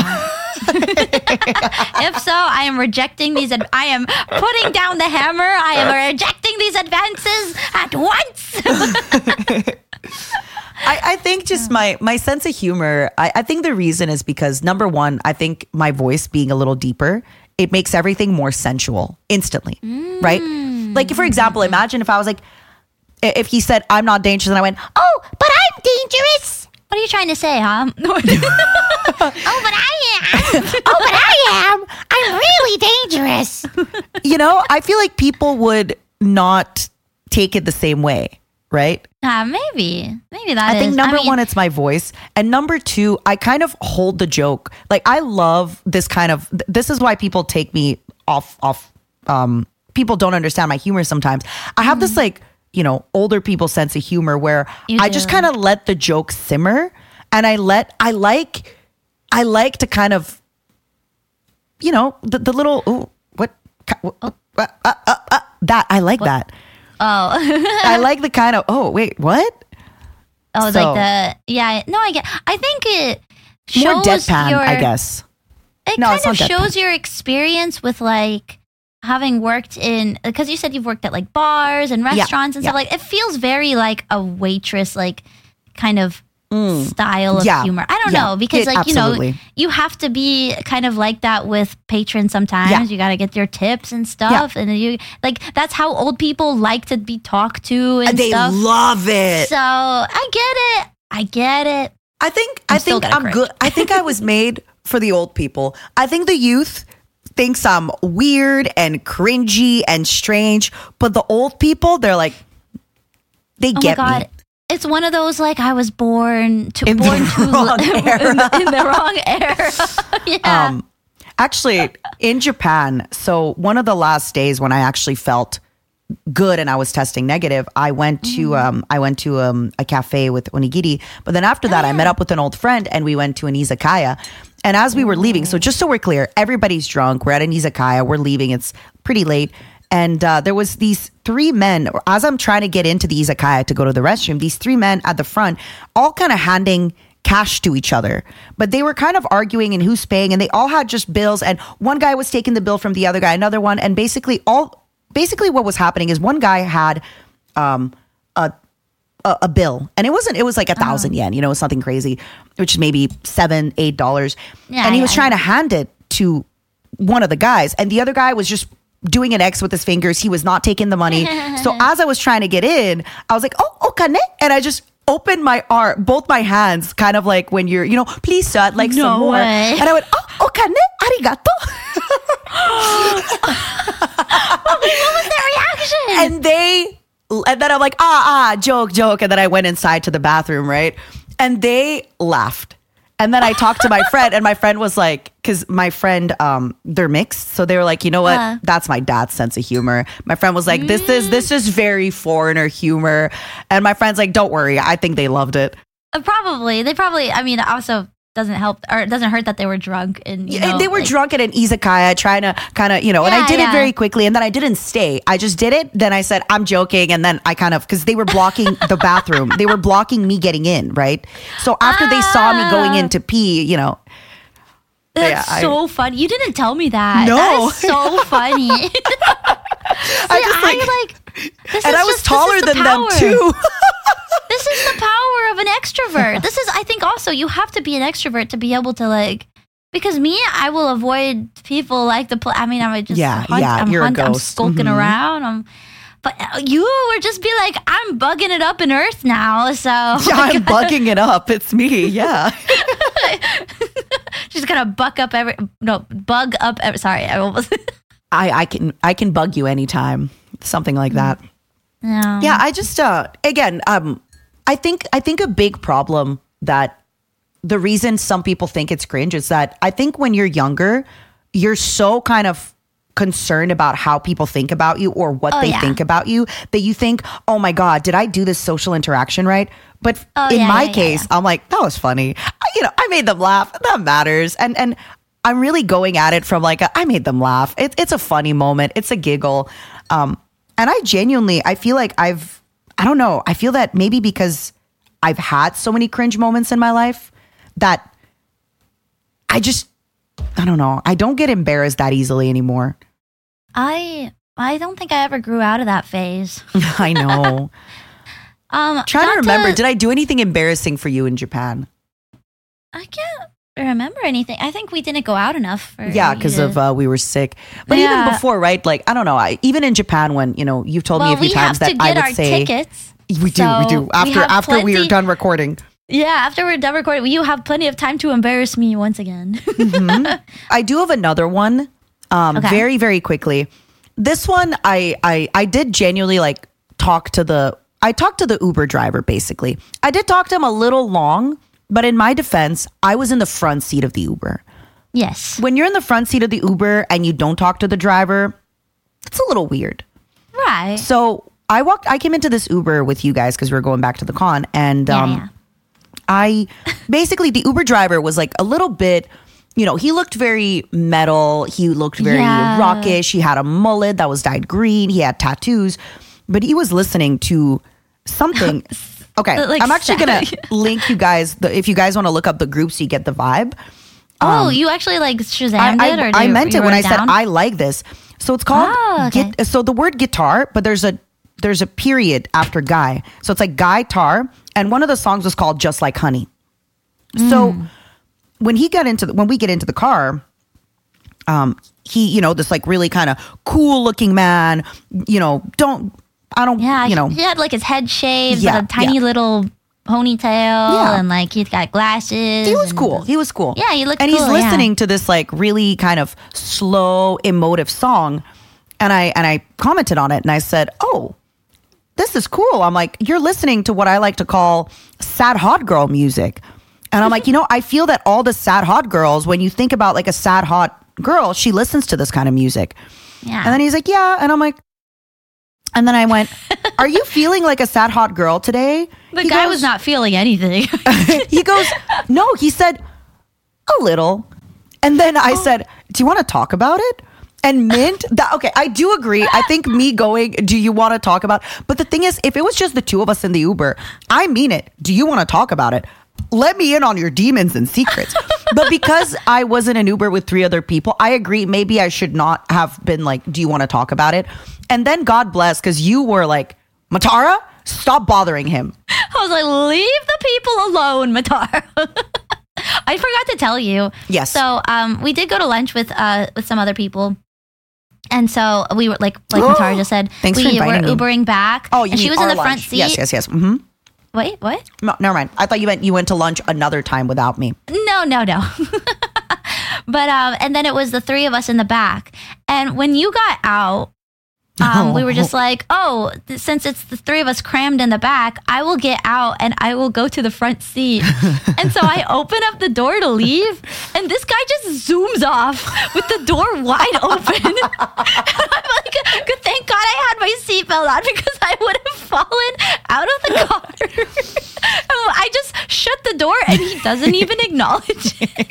If so, I am rejecting these. Ad- I am putting down the hammer. I am rejecting these advances at once. I, I think just my my sense of humor, I, I think the reason is because number one, I think my voice being a little deeper, it makes everything more sensual instantly, mm. right? Like, for example, imagine if I was like, if he said, I'm not dangerous, and I went, oh, but I'm dangerous. What are you trying to say, huh? Oh, but I am. Oh, but I am. I'm really dangerous. You know, I feel like people would not take it the same way, right? Uh, maybe. Maybe that I think is- number I mean, one, it's my voice. And number two, I kind of hold the joke. Like, I love this kind of, th- this is why people take me off, off, um, people don't understand my humor sometimes. I have mm. this like, you know, older people sense of humor where You I do. just kind of let the joke simmer and I let, I like, I like to kind of, you know, the, the little, ooh, what, what uh, uh, uh, uh, that, I like that. Oh. I like the kind of, oh, wait, what? Oh, So- like the, yeah, no, I get, I think it shows More deadpan, your, I guess. It No, kind it's of not shows deadpan. your experience with like having worked in, because you said you've worked at like bars and restaurants and yeah. stuff. Like it feels very like a waitress, like kind of style of Yeah. humor. I don't Yeah. know because It- like you know absolutely. you have to be kind of like that with patrons sometimes. Yeah. You got to get your tips and stuff, and you like that's how old people like to be talked to and They stuff. love it. So I get it. I get it. I think I'm I still think gonna I'm cringe. good. I think I was made for the old people. I think the youth thinks I'm weird and cringy and strange, but the old people, they're like, they Oh get my god. me. It's one of those like I was born to In the born too wrong in, era. the, in the wrong era. Yeah. Um, actually, in Japan, so one of the last days when I actually felt good and I was testing negative, I went to Mm. um I went to um a cafe with onigiri. But then after that, I met up with an old friend and we went to an izakaya. And as we were leaving, so just so we're clear, everybody's drunk. We're at an izakaya. We're leaving. It's pretty late. And uh, there was these three men, as I'm trying to get into the izakaya to go to the restroom, these three men at the front, all kind of handing cash to each other. But they were kind of arguing and who's paying. And they all had just bills. And one guy was taking the bill from the other guy, another one. And basically all, basically what was happening is one guy had um, a, a a bill. And it wasn't, it was like a thousand yen, you know, something crazy, which is maybe seven, eight dollars. Yeah, and he was yeah, trying to hand it to one of the guys. And the other guy was just doing an X with his fingers. He was not taking the money. So as I was trying to get in, I was like, oh, okane. And I just opened my arm, both my hands, kind of like when you're, you know, please, sir, I'd like No some more. way. And I went, oh, okane, arigato. What was their reaction? And they, and then I'm like, ah, ah, joke, joke. And then I went inside to the bathroom, right? And they laughed. And then I talked to my friend, and my friend was like, because my friend, um, they're mixed, so they were like, you know what? Uh. That's my dad's sense of humor. My friend was like, this is this is very foreigner humor, and my friend's like, don't worry, I think they loved it. Uh, Probably. They probably, I mean, it also doesn't help, or it doesn't hurt that they were drunk. And you Yeah, know, they were like- drunk at an izakaya trying to kind of, you know, and I Yeah, did yeah. it very quickly, and then I didn't stay. I just did it. Then I said, I'm joking. And then I kind of, because they were blocking the bathroom. They were blocking me getting in, right? So after they saw me going in to pee, you know. That's Yeah, I- so funny. You didn't tell me that. No. That is so funny. See, I just like, I like this and is I was just- this taller is the than them power. too. This is the power of an extrovert. This is, I think, also you have to be an extrovert to be able to like. Because me, I will avoid people like the. Pl- I mean, I'm just Yeah, hunt, yeah, I'm, you're a hunt, I'm ghost. skulking Mhm. around. I'm, but uh, you were just be like, I'm bugging it up in Earth now. So Yeah, I'm bugging it up. It's me. Yeah. she's gonna buck up every no bug up. Every, sorry, I almost. I, I can I can bug you anytime. Something like that. No. Yeah, I just uh again, um I think I think a big problem that the reason some people think it's cringe is that I think when you're younger, you're so kind of concerned about how people think about you or what Oh, they yeah. think about you that you think, oh my God, did I do this social interaction right? But Oh, in yeah, my yeah, yeah, case, yeah. I'm like, that was funny. I, you know, I made them laugh. That matters. And and I'm really going at it from like, a, I made them laugh. It, it's a funny moment. It's a giggle. Um, and I genuinely, I feel like I've, I don't know. I feel that maybe because I've had so many cringe moments in my life that I just, I don't know. I don't get embarrassed that easily anymore. I I don't think I ever grew out of that phase. I know. Um, Trying to not remember, did I do anything embarrassing for you in Japan? I can't remember anything. I think we didn't go out enough. For Yeah, you because to- of uh, we were sick. But Yeah. even before, right? Like, I don't know. I, even in Japan, when, you know, you've told well, me a few we times have that to I get would our say. tickets. We do, we So do. we After have after we are plenty- done recording. Yeah, after we're done recording, you have plenty of time to embarrass me once again. I do have another one. Um, Okay. very, very quickly. This one, I, I, I did genuinely like talk to the. I talked to the Uber driver. Basically, I did talk to him a little long, but in my defense, I was in the front seat of the Uber. Yes, When you're in the front seat of the Uber and you don't talk to the driver, it's a little weird. right. So I walked. I came into this Uber with you guys because we were going back to the con, and Yeah, um, yeah. I basically the Uber driver was like a little bit. You know, he looked very metal. He looked very Yeah. rockish. He had a mullet that was dyed green. He had tattoos, but he was listening to something. Okay, Like I'm actually gonna sad. link you guys. The, if you guys want to look up the group so you get the vibe. Oh, you actually like Shazammed um, I, it, or I, I do- meant you it when wrote I said down? I like this. So it's called Oh, okay. git, so the word guitar, but there's a there's a period after guy. So it's like guy tar, and one of the songs was called Just Like Honey. So Hmm. when he got into the, when we get into the car, um, he you know this like really kind of cool looking man. You know, don't I don't Yeah, you know he had like his head shaved, Yeah, but a tiny yeah. little ponytail, Yeah. and like he's got glasses. he was and- cool. He was cool. Yeah, he looked and cool, he's yeah. listening to this like really kind of slow, emotive song. And I and I commented on it and I said, "Oh, this is cool." I'm like, "You're listening to what I like to call sad hot girl music." And I'm like, "You know, I feel that all the sad hot girls, when you think about like a sad hot girl, she listens to this kind of music." Yeah. And then he's like, "Yeah." And I'm like, and then I went, "Are you feeling like a sad hot girl today?" the He guy goes- was not feeling anything. he goes, "No," he said, "a little." And then I said, "Do you want to talk about it?" And Mint, that, okay, I do agree. I think me going, "Do you want to talk about?" But the thing is, if it was just the two of us in the Uber, I mean it. Do you want to talk about it? Let me in on your demons and secrets. But because I was in an Uber with three other people, I agree. Maybe I should not have been like, "Do you want to talk about it?" And then God bless, because you were like, "Matara, stop bothering him." I was like, leave the people alone, Matar. I forgot to tell you. Yes. So um, we did go to lunch with uh, with some other people. And so we were like, like Matar just said, Thanks we for inviting were me. Ubering back. Oh, you and she mean was in our the front lunch. seat. Yes, yes, yes. Mm-hmm. Wait, what? No, never mind. I thought you meant you went to lunch another time without me. No, no, no. But um, and then it was the three of us in the back. And when you got out, Um, we were just like, oh, th- since it's the three of us crammed in the back, I will get out and I will go to the front seat. And so I open up the door to leave, and this guy just zooms off with the door wide open. And I'm like, good, thank God I had my seatbelt on, because I would have fallen out of the car. I just shut the door and he doesn't even acknowledge it.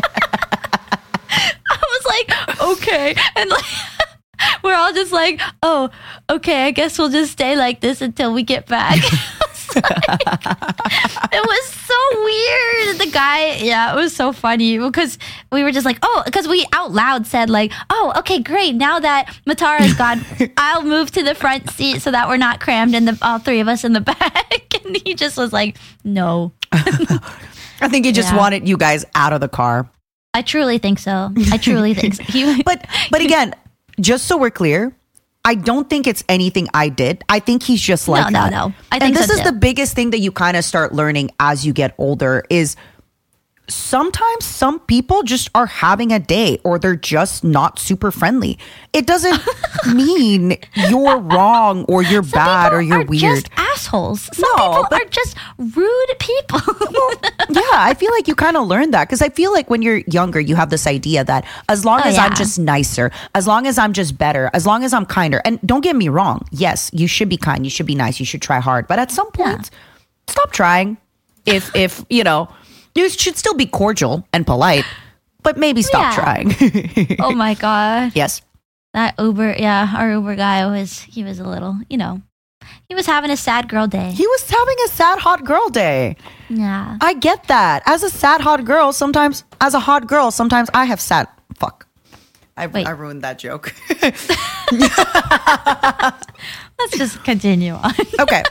I was like, okay. And like, we're all just like, oh, okay, I guess we'll just stay like this until we get back. Like, it was so weird. The guy, yeah, it was so funny because we were just like, oh, because we out loud said like, oh, okay, great. Now that Matara is gone, I'll move to the front seat so that we're not crammed in the all three of us in the back. And he just was like, no. I think he just Yeah. wanted you guys out of the car. I truly think so. I truly think so. He, But but again, just so we're clear, I don't think it's anything I did. I think he's just like no, that. no, no. I and think this so is too. the biggest thing that you kind of start learning as you get older is sometimes some people just are having a day or they're just not super friendly. It doesn't mean you're wrong or you're Some bad people or you're are weird. just assholes. Some No, people but- are just rude people. Yeah, I feel like you kind of learn that because I feel like when you're younger, you have this idea that as long Oh, as I'm yeah. just nicer, as long as I'm just better, as long as I'm kinder, and don't get me wrong, yes, you should be kind, you should be nice, you should try hard, but at some point, stop trying. If if you know, you should still be cordial and polite, but maybe stop Yeah. trying. Oh my God. Yes. That Uber, yeah, our Uber guy was, he was a little, you know, he was having a sad girl day. He was having a sad hot girl day. Yeah. I get that. As a sad hot girl, sometimes as a hot girl, sometimes I have sad fuck. I, Wait. I ruined that joke. Let's just continue on. Okay.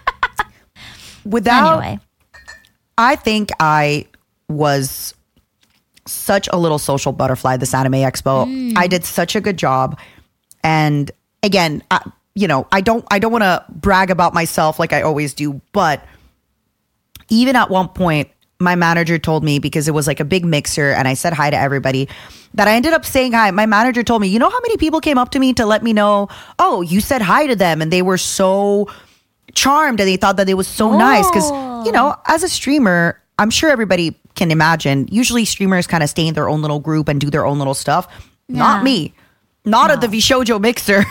Without, Anyway. I think I was such a little social butterfly this Anime Expo. Mm. I did such a good job. And again, I, you know, I don't I don't want to brag about myself like I always do, but even at one point my manager told me, because it was like a big mixer and I said hi to everybody, that I ended up saying hi. My manager told me, you know how many people came up to me to let me know, oh, you said hi to them and they were so charmed and they thought that it was so nice. Because, you know, as a streamer, I'm sure everybody can imagine, usually streamers kind of stay in their own little group and do their own little stuff. Not Yeah. me. Not at the Vishojo mixer.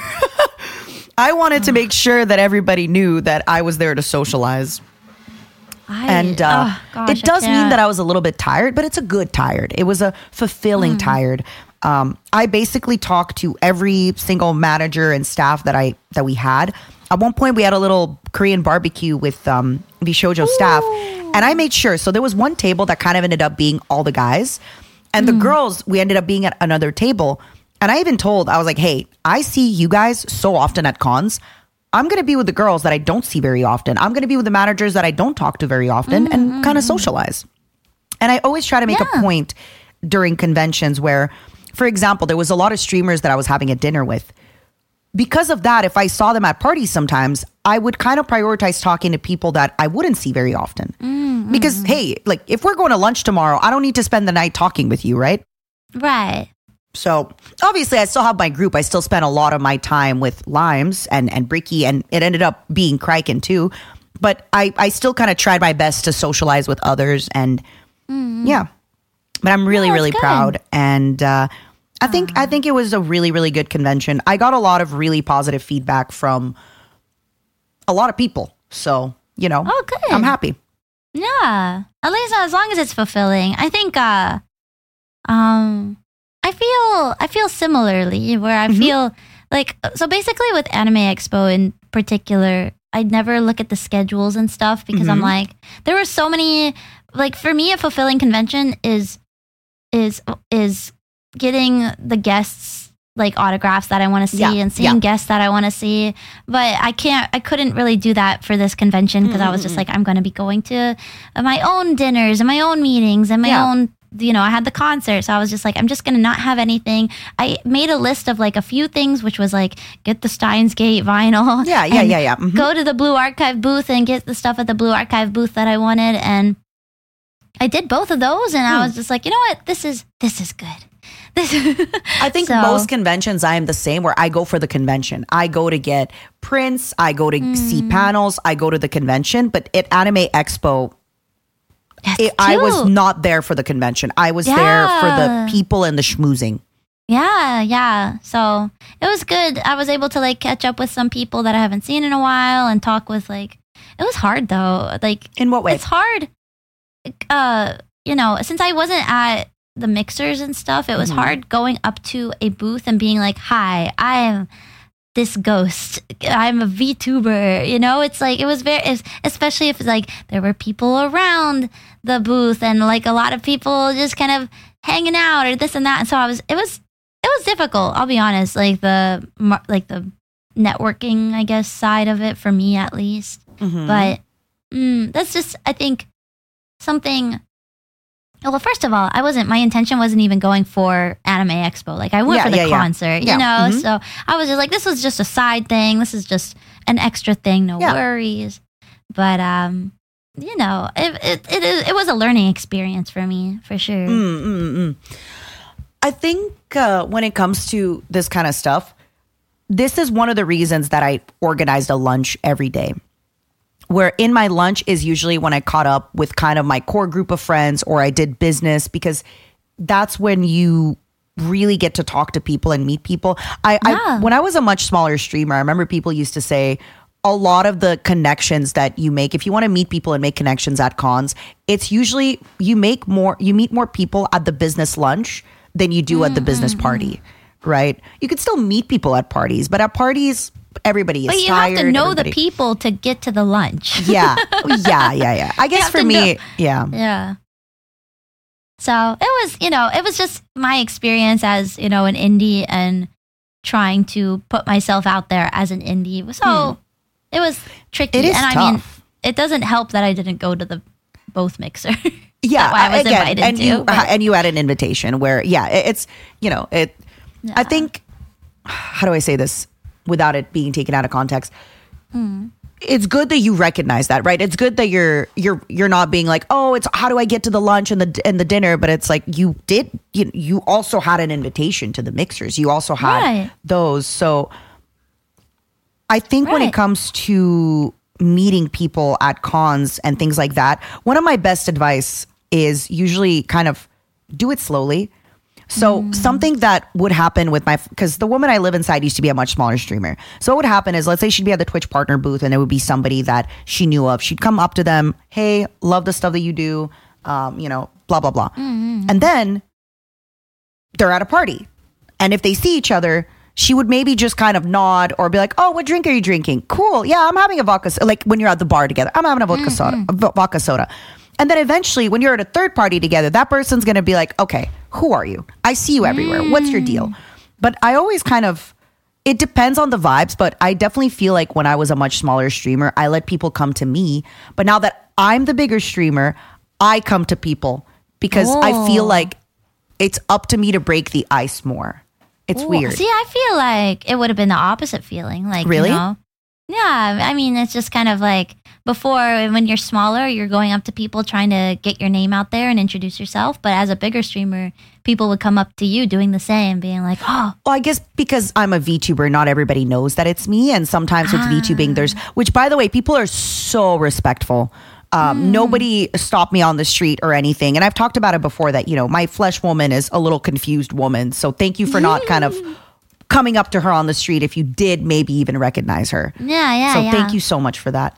I wanted to make sure that everybody knew that I was there to socialize. I, And uh, oh, gosh, it does I mean can't. that I was a little bit tired, but it's a good tired. It was a fulfilling tired. Um, I basically talked to every single manager and staff that I that we had. At one point, we had a little Korean barbecue with um, the Shoujo staff, and I made sure. So there was one table that kind of ended up being all the guys, and the girls, we ended up being at another table. And I even told, I was like, hey, I see you guys so often at cons. I'm going to be with the girls that I don't see very often. I'm going to be with the managers that I don't talk to very often and kind of socialize. And I always try to make a Yeah. point during conventions where, for example, there was a lot of streamers that I was having a dinner with. Because of that, if I saw them at parties sometimes, I would kind of prioritize talking to people that I wouldn't see very often. Because, hey, like if we're going to lunch tomorrow, I don't need to spend the night talking with you, right? Right. So obviously I still have my group. I still spent a lot of my time with Limes and, and Bricky, and it ended up being Kraken too. But I, I still kind of tried my best to socialize with others. And yeah, but I'm really, Yeah, that's really good. proud. And uh, I think I think it was a really, really good convention. I got a lot of really positive feedback from a lot of people. So, you know, Oh, good. I'm happy. Yeah. At least as long as it's fulfilling. I think uh um I feel I feel similarly where I feel like so basically with Anime Expo in particular, I'd never look at the schedules and stuff because I'm like there were so many like for me a fulfilling convention is is is getting the guests like autographs that I want to see Yeah, and seeing yeah. guests that I want to see. But I can't, I couldn't really do that for this convention because I was just like, I'm going to be going to my own dinners and my own meetings and my Yeah. own, you know, I had the concert. So I was just like, I'm just going to not have anything. I made a list of like a few things, which was like, get the Steins Gate vinyl. Yeah, yeah, and yeah, yeah. Mhm. Go to the Blue Archive booth and get the stuff at the Blue Archive booth that I wanted. And I did both of those. And I was just like, you know what? This is, this is good. I think So- most conventions I am the same where I go for the convention. I go to get prints, I go to Mm. see panels, I go to the convention, but at Anime Expo, Yes, it, I was too. not there for the convention. I was there for Yeah. the people and the schmoozing. Yeah, yeah. So it was good. I was able to like catch up with some people that I haven't seen in a while and talk with like. It was hard though. Like In what way? it's hard. Uh, you know, since I wasn't at the mixers and stuff, it was Mhm. hard going up to a booth and being like, "Hi, I am this ghost. I'm a VTuber." You know, it's like it was very, it's- especially if like there were people around the booth and like a lot of people just kind of hanging out or this and that. And so I was, it was, it was difficult. I'll be honest. Like the mar- like the networking, I guess, side of it for me at least. Mhm. But mm, that's just, I think, something. Well, first of all, I wasn't. My intention wasn't even going for Anime Expo. Like I went Yeah, for the yeah, yeah. concert, Yeah, you know. mhm. So I was just like, this was just a side thing. This is just an extra thing. No Yeah. worries. But um, you know, it it it, is, it was a learning experience for me for sure. Mm, mm, mm. I think uh, when it comes to this kind of stuff, this is one of the reasons that I organized a lunch every day. Where in my lunch is usually when I caught up with kind of my core group of friends or I did business, because that's when you really get to talk to people and meet people. I, I Yeah. when I was a much smaller streamer, I remember people used to say a lot of the connections that you make, if you want to meet people and make connections at cons, it's usually you make more, you meet more people at the business lunch than you do at the business party, right? You can still meet people at parties, but at parties, everybody is But you tired. have to know the everybody- people to get to the lunch. yeah, yeah, yeah, yeah. I guess have for to me, know- yeah. Yeah. So it was, you know, it was just my experience as, you know, an indie and trying to put myself out there as an indie. So it was tricky. Hmm. It is and I mean, tough. it doesn't help that I didn't go to the both mixer. Yeah, That's why I was again, invited and to, you but- and you had an invitation where, yeah, it- it's you know, it. I think, how do I say this without it being taken out of context? Hmm. It's good that you recognize that, right? It's good that you're you're you're not being like, oh, it's how do I get to the lunch and the and the dinner? But it's like you did, you you also had an invitation to the mixers. You also had Right. those. So I think when it Right. comes to meeting people at cons and things like that, one of my best advice is usually kind of do it slowly. So something that would happen with my, because the woman I live inside used to be a much smaller streamer. So what would happen is, let's say she'd be at the Twitch partner booth and it would be somebody that she knew of. She'd come up to them, hey, love the stuff that you do, um, you know, blah, blah, blah. And then they're at a party. And if they see each other, she would maybe just kind of nod or be like, oh, what drink are you drinking? Cool. Yeah, I'm having a vodka. so- Like when you're at the bar together, I'm having a vodka soda, a vo- vodka soda. And then eventually when you're at a third party together, that person's going to be like, okay, who are you? I see you everywhere. What's your deal? But I always kind of, it depends on the vibes, but I definitely feel like when I was a much smaller streamer, I let people come to me. But now that I'm the bigger streamer, I come to people because I feel Oh. like it's up to me to break the ice more. It's Ooh, weird. See, I feel like it would have been the opposite feeling. Like, Really? You know, yeah, I mean, it's just kind of like before when you're smaller, you're going up to people trying to get your name out there and introduce yourself. But as a bigger streamer, people would come up to you doing the same, being like, oh, Well, I guess because I'm a VTuber, not everybody knows that it's me. And sometimes with VTubing, there's, which by the way, people are so respectful. Um, Nobody stopped me on the street or anything. And I've talked about it before that, you know, my flesh woman is a little confused woman. So thank you for not kind of coming up to her on the street if you did maybe even recognize her. yeah, yeah, so yeah. thank you so much for that.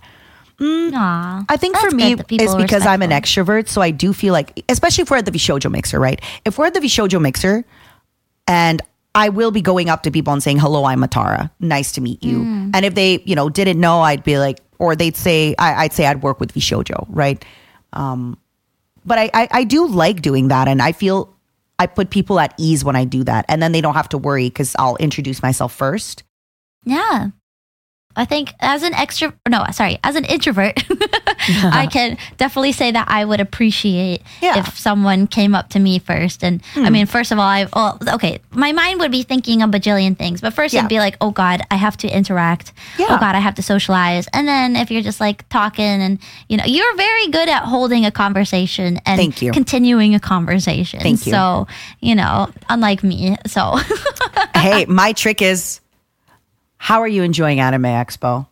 Aw, I think that's for me, good that people it's are because I'm an respectful. extrovert. So I do feel like, especially if we're at the Vishojo mixer, right? If we're at the Vishojo mixer and I will be going up to people and saying, hello, I'm Matara. Nice to meet you. Mm. And if they, you know, didn't know, I'd be like, or they'd say, I, I'd say I'd work with Vishojo, right? Um, but I, I, I do like doing that. And I feel I put people at ease when I do that. And then they don't have to worry because I'll introduce myself first. Yeah. I think as an extro, no, sorry, as an introvert, I can definitely say that I would appreciate Yeah. if someone came up to me first. And I mean, first of all, I, well, okay, my mind would be thinking a bajillion things, but first Yeah. it'd be like, oh God, I have to interact. Yeah. Oh God, I have to socialize. And then if you're just like talking and, you know, you're very good at holding a conversation and Thank you. continuing a conversation. Thank you. So, you know, unlike me. So, Hey, my trick is, how are you enjoying Anime Expo?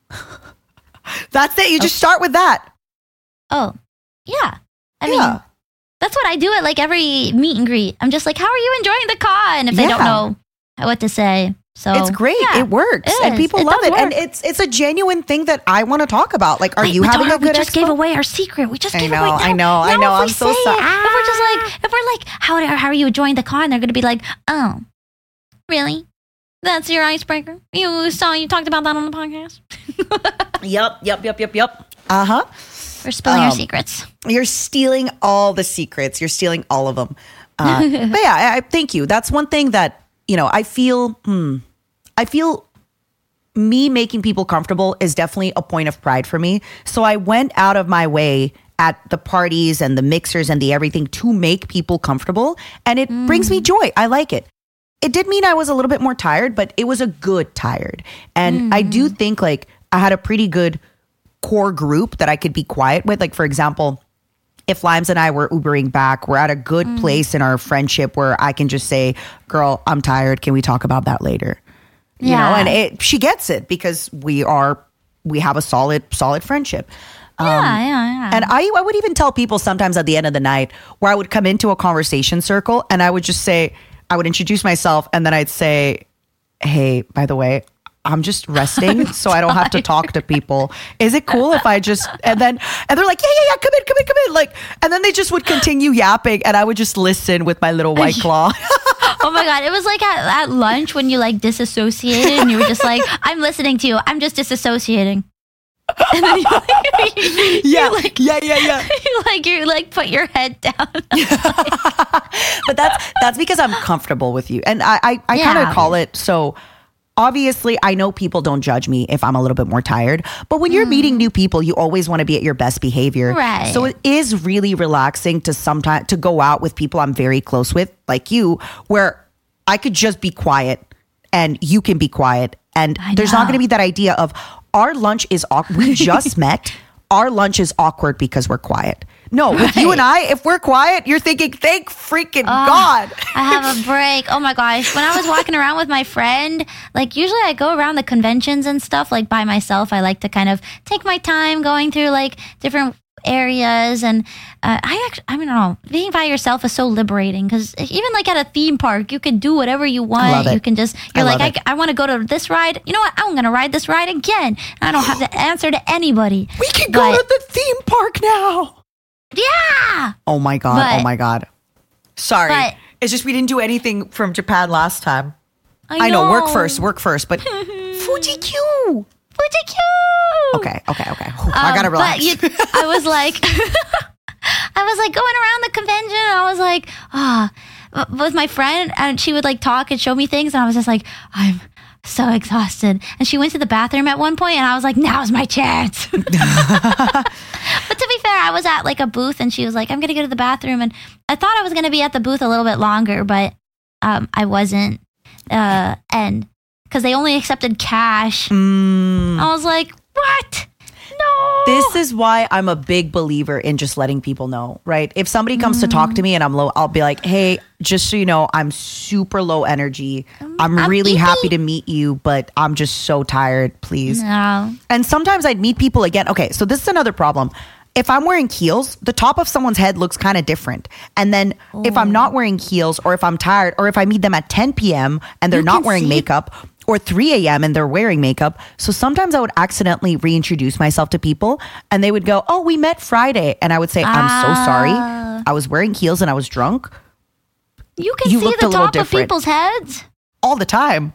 That's it. You just start with that. oh, yeah. I Yeah. mean, that's what I do at like every meet and greet. I'm just like, how are you enjoying the con? If they don't Yeah. know what to say. So It's great. yeah, It works. it and is. people It love does it. And work. it's it's a genuine thing that I want to talk about. Like, are Wait, you having Madonna, a good we just expo? gave away our secret. We just I gave know, away. I Now- know, I now know. If we I'm so say sorry. it, If we're just like, if we're like, how how are you enjoying the con? They're gonna be like, oh, really? That's your icebreaker? You saw you talked about that on the podcast. Yep, yep, yep, yep, yep. Uh huh. We're spilling our Um, secrets. You're stealing all the secrets. You're stealing all of them. Uh, but yeah, I, I thank you. That's one thing that, you know, I feel, hmm, I feel me making people comfortable is definitely a point of pride for me. So I went out of my way at the parties and the mixers and the everything to make people comfortable. And it brings me joy. I like it. It did mean I was a little bit more tired, but it was a good tired. And I do think like I had a pretty good core group that I could be quiet with. Like, for example, if Limes and I were Ubering back, we're at a good place in our friendship where I can just say, girl, I'm tired. Can we talk about that later? You know, Yeah. and it, she gets it because we are, we have a solid, solid friendship. Um, Yeah, yeah, yeah. And I, I would even tell people sometimes at the end of the night where I would come into a conversation circle and I would just say, I would introduce myself and then I'd say, hey, by the way, I'm just resting so I don't have to talk to people. Is it cool if I just, and then, and they're like, yeah, yeah, yeah, come in, come in, come in. Like, and then they just would continue yapping and I would just listen with my little white claw. Oh my God. It was like at, at lunch when you like disassociated and you were just like, I'm listening to you. I'm just disassociating. And then you, you, yeah, you like, yeah, yeah, yeah. you like, you like put your head down. But that's, that's because I'm comfortable with you. And I, I, I kind Yeah. of call it, so obviously I know people don't judge me if I'm a little bit more tired, but when you're meeting new people, you always want to be at your best behavior. Right. So it is really relaxing to sometimes to go out with people I'm very close with, like you, where I could just be quiet and you can be quiet. And I there's not know. going to be that idea of our lunch is awkward. We just met. Our lunch is awkward because we're quiet. No, with you Right. and I, if we're quiet, you're thinking, thank freaking God. I have a break. Oh my gosh. When I was walking around with my friend, like usually I go around the conventions and stuff like by myself. I like to kind of take my time going through like different areas. And uh, I actually, I don't know, being by yourself is so liberating because even like at a theme park, you can do whatever you want. love it. You can just, you're I like, love it. I, I want to go to this ride. You know what? I'm going to ride this ride again. I don't have to answer to anybody. We can go But- to the theme park now. Yeah. Oh my God. But- oh my God. Sorry. but- it's just we didn't do anything from Japan last time. I, I know, work first, work first, but Fuji Q. Fuji Q. Okay, okay, okay. Whew, I gotta Um, relax. But you, I was like, I was like going around the convention. And I was like, ah, with my friend, and she would like talk and show me things, and I was just like, I'm so exhausted. And she went to the bathroom at one point, and I was like, now's my chance. But to be fair, I was at like a booth, and she was like, I'm gonna go to the bathroom, and I thought I was gonna be at the booth a little bit longer, but um, I wasn't, uh, and because they only accepted cash, Mm. I was like, what? No. This is why I'm a big believer in just letting people know, right? If somebody comes to talk to me and I'm low, I'll be like, hey, just so you know, I'm super low energy. I'm I'm really beepy. happy to meet you, but I'm just so tired, please. No. And sometimes I'd meet people again. Okay, so this is another problem. If I'm wearing heels, the top of someone's head looks kind of different. And then if I'm not wearing heels, or if I'm tired, or if I meet them at ten p.m. and they're You not can wearing see- makeup, or three a.m. and they're wearing makeup. So sometimes I would accidentally reintroduce myself to people and they would go, oh, we met Friday. And I would say, I'm so sorry. Ah. I was wearing heels and I was drunk You can You see looked the a little top of different. people's heads. all the time,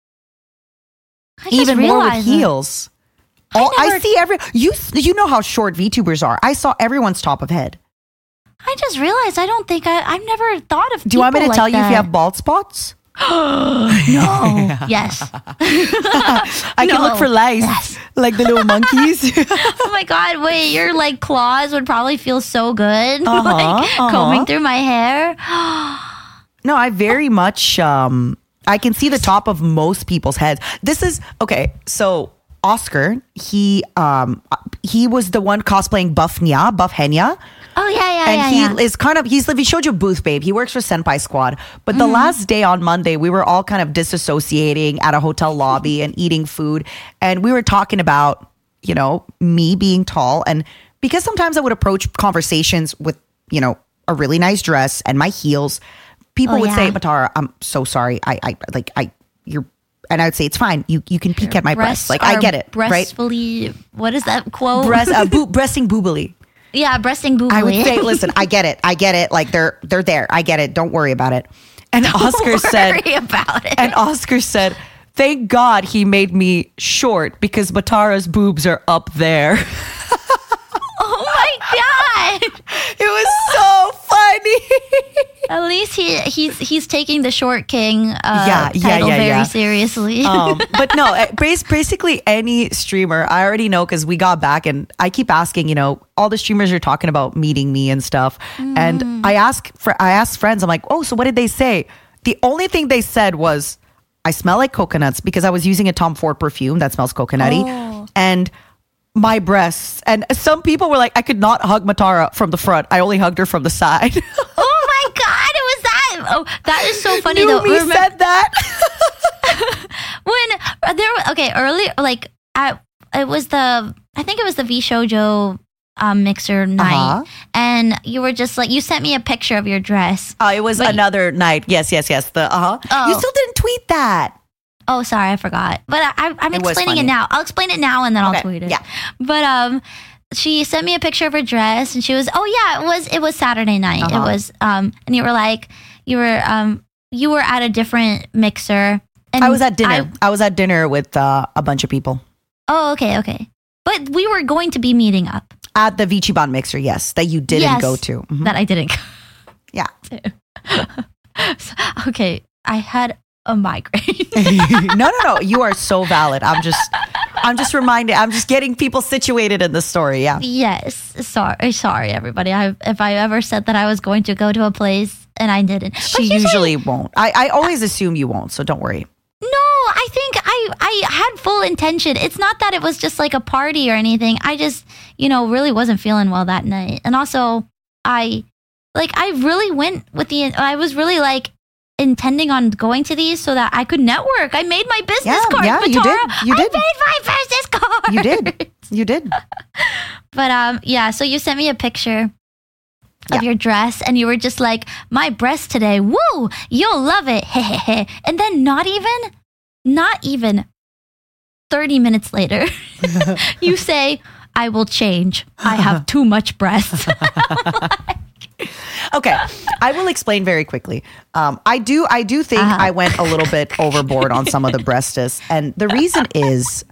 I just even more with realized that. heels. All, I, never- see every, you, you know how short VTubers are. I saw everyone's top of head. I just realized I don't think I, I've never thought of. Do you want me to people tell like you if you that. have bald spots? No. Yes. I can No. look for lice, Yes. like the little monkeys. Oh my God, wait, your like claws would probably feel so good. Uh-huh, like uh-huh. combing through my hair. No, I very much, um, I can see the top of most people's heads. This is, okay, so Oscar, he um he was the one cosplaying Buff Nya, Buff Henya. Oh yeah, yeah, And yeah. he yeah. is kind of, he's the Vishojo booth babe. He works for Senpai Squad. But the last day on Monday, we were all kind of disassociating at a hotel lobby and eating food. And we were talking about, you know, me being tall. And because sometimes I would approach conversations with, you know, a really nice dress and my heels, people Oh, would say, yeah. Matara, I'm so sorry. I, I, like, I, you're, and I would say, it's fine. You, you can peek at my breasts. Like, I are get it, right? breastfully, what is that quote? Breast, uh, boo- breasting boobily. yeah, breasting boobly. I would say, listen, I get it. I get it. Like they're they're there. I get it. Don't worry about it. And Oscar Don't said worry about it. and Oscar said, thank God he made me short because Matara's boobs are up there. Oh my God. It was so funny. At least he he's he's taking the short king uh, Yeah, yeah, title yeah, very yeah. seriously. um, but no, eh, bas- basically any streamer, I already know because we got back and I keep asking, you know, all the streamers are talking about meeting me and stuff. And I ask for, I asked friends, I'm like, oh, so what did they say? The only thing they said was, I smell like coconuts because I was using a Tom Ford perfume that smells coconutty. Oh. And my breasts. And some people were like, I could not hug Matara from the front. I only hugged her from the side. Oh my God, it was that. Oh, that is so funny though. Numi Remember- said that. when there were- okay earlier like at it was the I think it was the V Shoujo um, mixer night Uh-huh. and you were just like you sent me a picture of your dress. Oh, it was But- another night. Yes, yes, yes. The uh huh. Oh. You still didn't tweet that. Oh, sorry, I forgot. But I, I, I'm It was explaining it funny. now. I'll explain it now and then I'll Okay, tweet it. yeah. But um, she sent me a picture of her dress and she was oh yeah it was it was Saturday night. Uh-huh. It was um and you were like you were um you were at a different mixer. And I was at dinner. I- I, was at dinner with uh, a bunch of people oh okay okay. But we were going to be meeting up. at the Vichiban mixer. Yes, that you didn't Yes, go to. Mhm. That I didn't go. Yeah. So, okay, I had a migraine. no, no, no. You are so valid. I'm just, I'm just reminding. I'm just getting people situated in the story. Yeah. Yes, sorry, sorry, everybody. I, if I ever said that I was going to go to a place and I didn't, But She usually won't. I, I always assume you won't. So don't worry. no, I think I, I had full intention. It's not that it was just like a party or anything. I just, you know, really wasn't feeling well that night, and also I, like, I really went with the. I was really like. Intending on going to these so that I could network. I made my business Yeah, card. yeah, Matara. you did. You did. I made my business card. You did. You did. But um, yeah. So you sent me a picture Yeah. of your dress, and you were just like, "My breast today. Woo! You'll love it." And then not even, not even thirty minutes later, you say, "I will change. I have too much breast." Okay, I will explain very quickly. Um, I do, I do think Uh-huh. I went a little bit overboard on some of the breastus, and the reason is,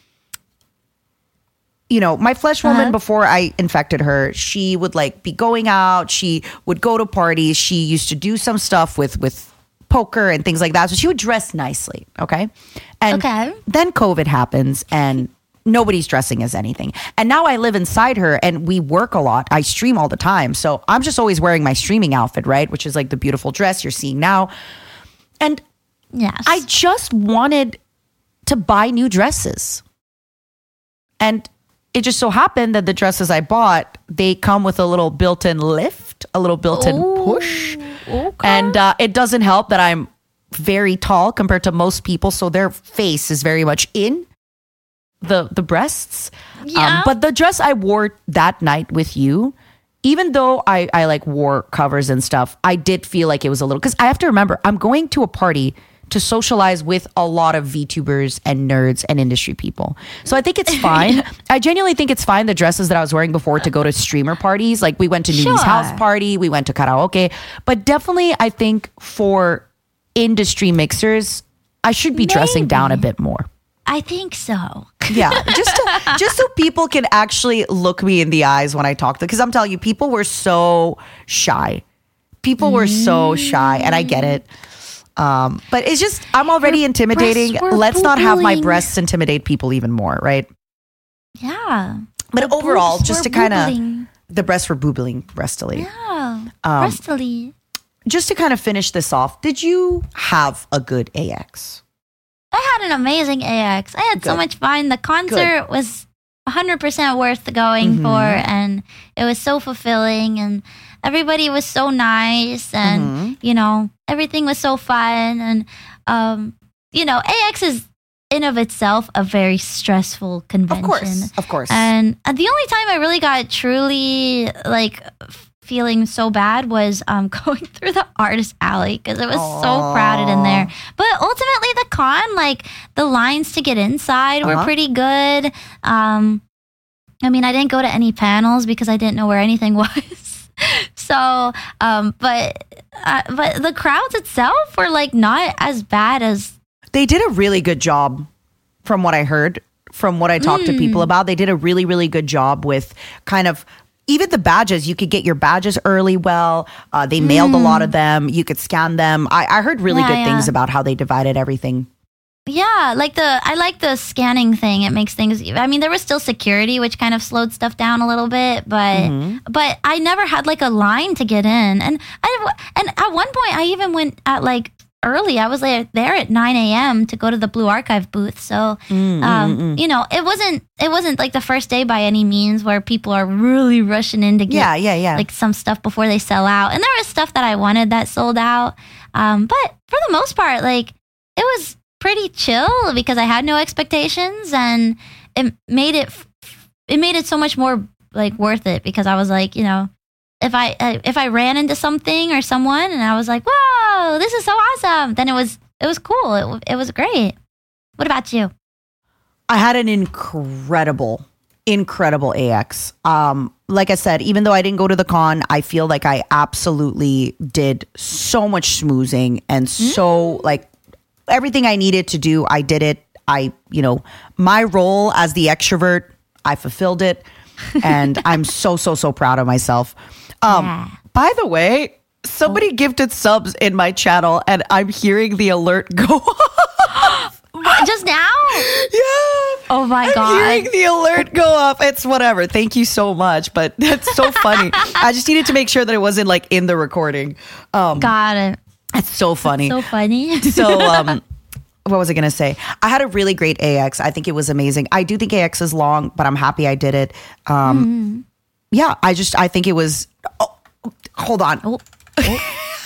you know, my flesh woman Uh-huh. before I infected her, she would like be going out. She would go to parties. She used to do some stuff with with poker and things like that. So she would dress nicely. Okay, and Okay. then COVID happens and. Nobody's dressing as anything. And now I live inside her and we work a lot. I stream all the time. So I'm just always wearing my streaming outfit, right? Which is like the beautiful dress you're seeing now. And Yes. I just wanted to buy new dresses. And it just so happened that the dresses I bought, they come with a little built-in lift, a little built-in Ooh, push. okay. And uh, it doesn't help that I'm very tall compared to most people. So their face is very much in the the breasts. Yeah. But the dress I wore that night with you, even though I, I like wore covers and stuff, I did feel like it was a little, because I have to remember, I'm going to a party to socialize with a lot of VTubers and nerds and industry people. So I think it's fine. I genuinely think it's fine, the dresses that I was wearing before to go to streamer parties. Like we went to Nudi's Sure. house party, we went to karaoke. But definitely I think for industry mixers, I should be dressing down a bit more. I think so. Yeah, just to, just so people can actually look me in the eyes when I talk to them. Because I'm telling you, people were so shy. People were so shy, and I get it. Um, but it's just, I'm already Your intimidating. breasts were Let's not have my boobling. breasts intimidate people even more, right? Yeah. But The overall, boobs just were to kind of, boobling. the breasts were boobling, breastily. Yeah. Um, Breastily. Just to kind of finish this off, did you have a good A X? I had an amazing A X. I had so Good. much fun. The concert was one hundred percent worth going Mhm. for, and it was so fulfilling, and everybody was so nice, and Mhm. you know, everything was so fun, and um, you know, A X is in of itself a very stressful convention. Of course, of course. And uh, the only time I really got truly like f- feeling so bad was um, going through the artist alley because it was so Aw. crowded in there. But ultimately, the con, like the lines to get inside were Uh-huh. pretty good. Um, I mean, I didn't go to any panels because I didn't know where anything was. so, um, but uh, but the crowds itself were like not as bad as. They did a really good job from what I heard, from what I talked to Mm. people about. They did a really, really good job with kind of even the badges. You could get your badges early well. Uh, they mailed a lot of them. You could scan them. I, I heard really Yeah, good yeah. things about how they divided everything. Yeah, like the I like the scanning thing. It makes things. I mean, there was still security, which kind of slowed stuff down a little bit, but Mm-hmm. but I never had like a line to get in, and I and at one point I even went at like early. I was like there at nine a.m. to go to the Blue Archive booth. So Mm, um, you know, it wasn't it wasn't like the first day by any means where people are really rushing in to get Yeah, yeah, yeah. like some stuff before they sell out. And there was stuff that I wanted that sold out. Um, but for the most part, like it was pretty chill because I had no expectations, and it made it it made it so much more like worth it because I was like, you know, if I uh, if I ran into something or someone and I was like, whoa, this is so awesome, then it was it was cool. It w- it was great. What about you? I had an incredible, incredible A X. Um, like I said, even though I didn't go to the con, I feel like I absolutely did so much schmoozing and so like everything I needed to do, I did it. I, you know, my role as the extrovert, I fulfilled it. And I'm so, so, so proud of myself. Um, Yeah. By the way, somebody gifted subs in my channel and I'm hearing the alert go off. What, just now? Yeah. Oh my I'm god. hearing the alert go off. It's whatever. Thank you so much. But that's so funny. I just needed to make sure that it wasn't like in the recording. Um, Got it. it's so funny. So funny. So, um, what was I going to say? I had a really great A X. I think it was amazing. I do think A X is long, but I'm happy I did it. Um, Mm-hmm. Yeah, I just, I think it was, oh, hold on. oh, oh,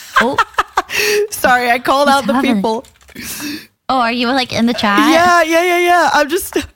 oh. Sorry, I called What's out the happening? people. Oh, are you like in the chat? Yeah, yeah, yeah, yeah. I'm just, Hey,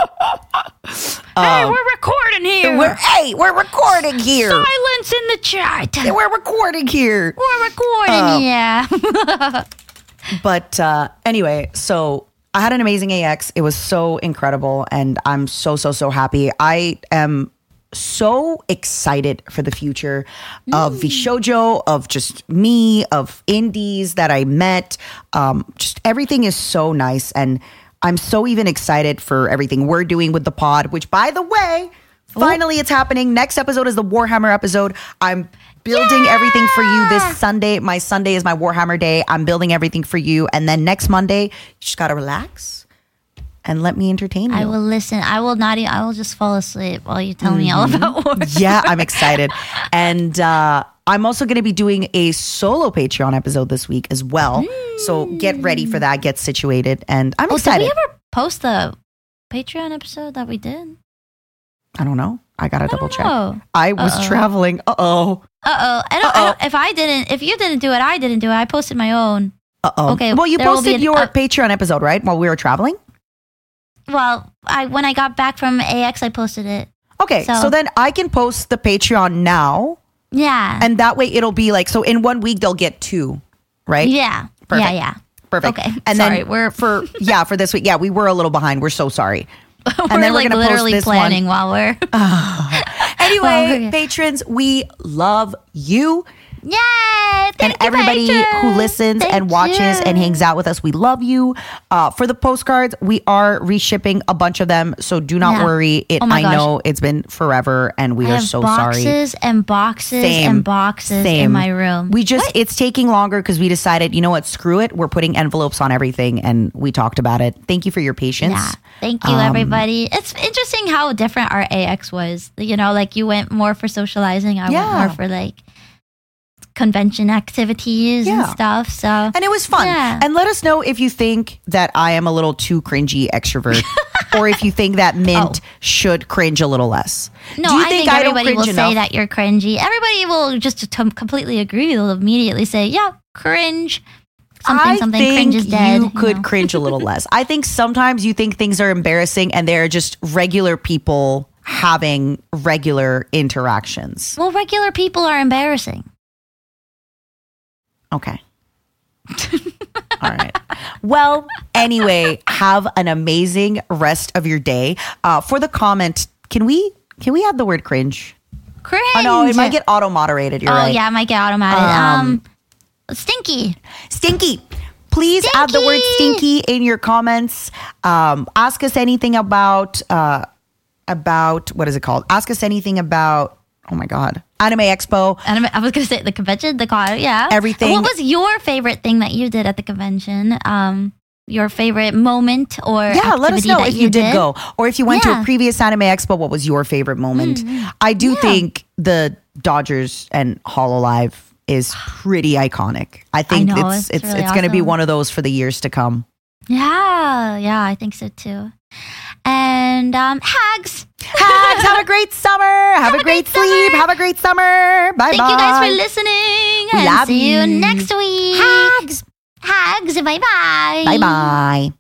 Um, we're recording here. we're, hey, we're recording here. Silence in the chat. We're recording here. We're recording. Um, yeah. But uh, anyway, so I had an amazing A X. It was so incredible. And I'm so, so, so happy. I am so excited for the future of Vishojo, of just me, of indies that I met. Um, just everything is so nice. And I'm so even excited for everything we're doing with the pod, which, by the way, finally it's happening. Next episode is the Warhammer episode. I'm building everything for you this Sunday. My Sunday is my Warhammer day. I'm building everything for you. And then next Monday, you just got to relax and let me entertain you. I will listen. I will not. e- I will just fall asleep while you tell me all about war. Yeah, I'm excited. And uh, I'm also going to be doing a solo Patreon episode this week as well. So get ready for that. Get situated. And I'm Oh, did excited. we ever post the Patreon episode that we did? I don't know. I got to double check. Oh. I was Uh-oh. traveling. Uh-oh. Uh oh. I don't, I Uh-oh. don't. If I didn't, if you didn't do it, I didn't do it. I posted my own. Uh-oh. Okay, Well, you there will be posted an- your uh, Patreon episode, right? While we were traveling? Well, I when I got back from A X, I posted it. Okay. So, So- then I can post the Patreon now. Yeah. And that way it'll be like, so in one week they'll get two, right? yeah. Perfect. Yeah. Yeah. Perfect. Okay. And Sorry, then we're- for, yeah, for this week. Yeah, we were a little behind. We're so sorry. we're then we're like gonna post literally this one. planning while we're. Anyway, Oh, okay. patrons, we love you. Yay! Thank and you, everybody who patrons. listens Thank and watches you. and hangs out with us, we love you. Uh, for the postcards, we are reshipping a bunch of them, so do not Yeah. worry. It Oh my I gosh. know it's been forever, and we I are have so sorry. boxes and boxes Same. and boxes Same. in my room. We just it's taking longer because we decided, you know what, screw it. We're putting envelopes on everything, and we talked about it. Thank you for your patience. Yeah. Thank you, Um, everybody. It's interesting how different our A X was. You know, like you went more for socializing. I Yeah. went more for like convention activities and Yeah. stuff. So And it was fun. Yeah. And let us know if you think that I am a little too cringy extrovert, or if you think that Mint Oh. should cringe a little less. no, Do you I think, I don't everybody will cringe say enough? that you're cringy. Everybody will just to completely agree. They'll immediately say, "Yeah, cringe." Something, I something think cringe is dead. you could know. cringe a little less. I think sometimes you think things are embarrassing, and they're just regular people having regular interactions. Well, regular people are embarrassing. Okay. All right. Well, anyway, have an amazing rest of your day. Uh, for the comment, can we can we add the word cringe? Cringe. Oh no, it might get auto moderated. You're Oh right. yeah, it might get automated. Um, stinky. Stinky. Please add the word stinky in your comments. Um, ask us anything about uh, about what is it called? Ask us anything about. Oh my God, Anime Expo. And I was gonna say the convention, the con, yeah, Everything. What was your favorite thing that you did at the convention? Um, your favorite moment or Yeah, let us activity know that if you did go, or if you went to Yeah. a previous Anime Expo. What was your favorite moment? I do Yeah. think the Dodgers and Hololive is pretty iconic. I think know, it's it's it's really it's going to be awesome. one of those for the years to come. Yeah, yeah, I think so too. And um, hags. Hags, have a great summer. Have, a great, great sleep. summer. Have a great summer. Bye bye. Thank you guys for listening. We and love see you you. next week. Hags. Hags. Bye bye. Bye bye.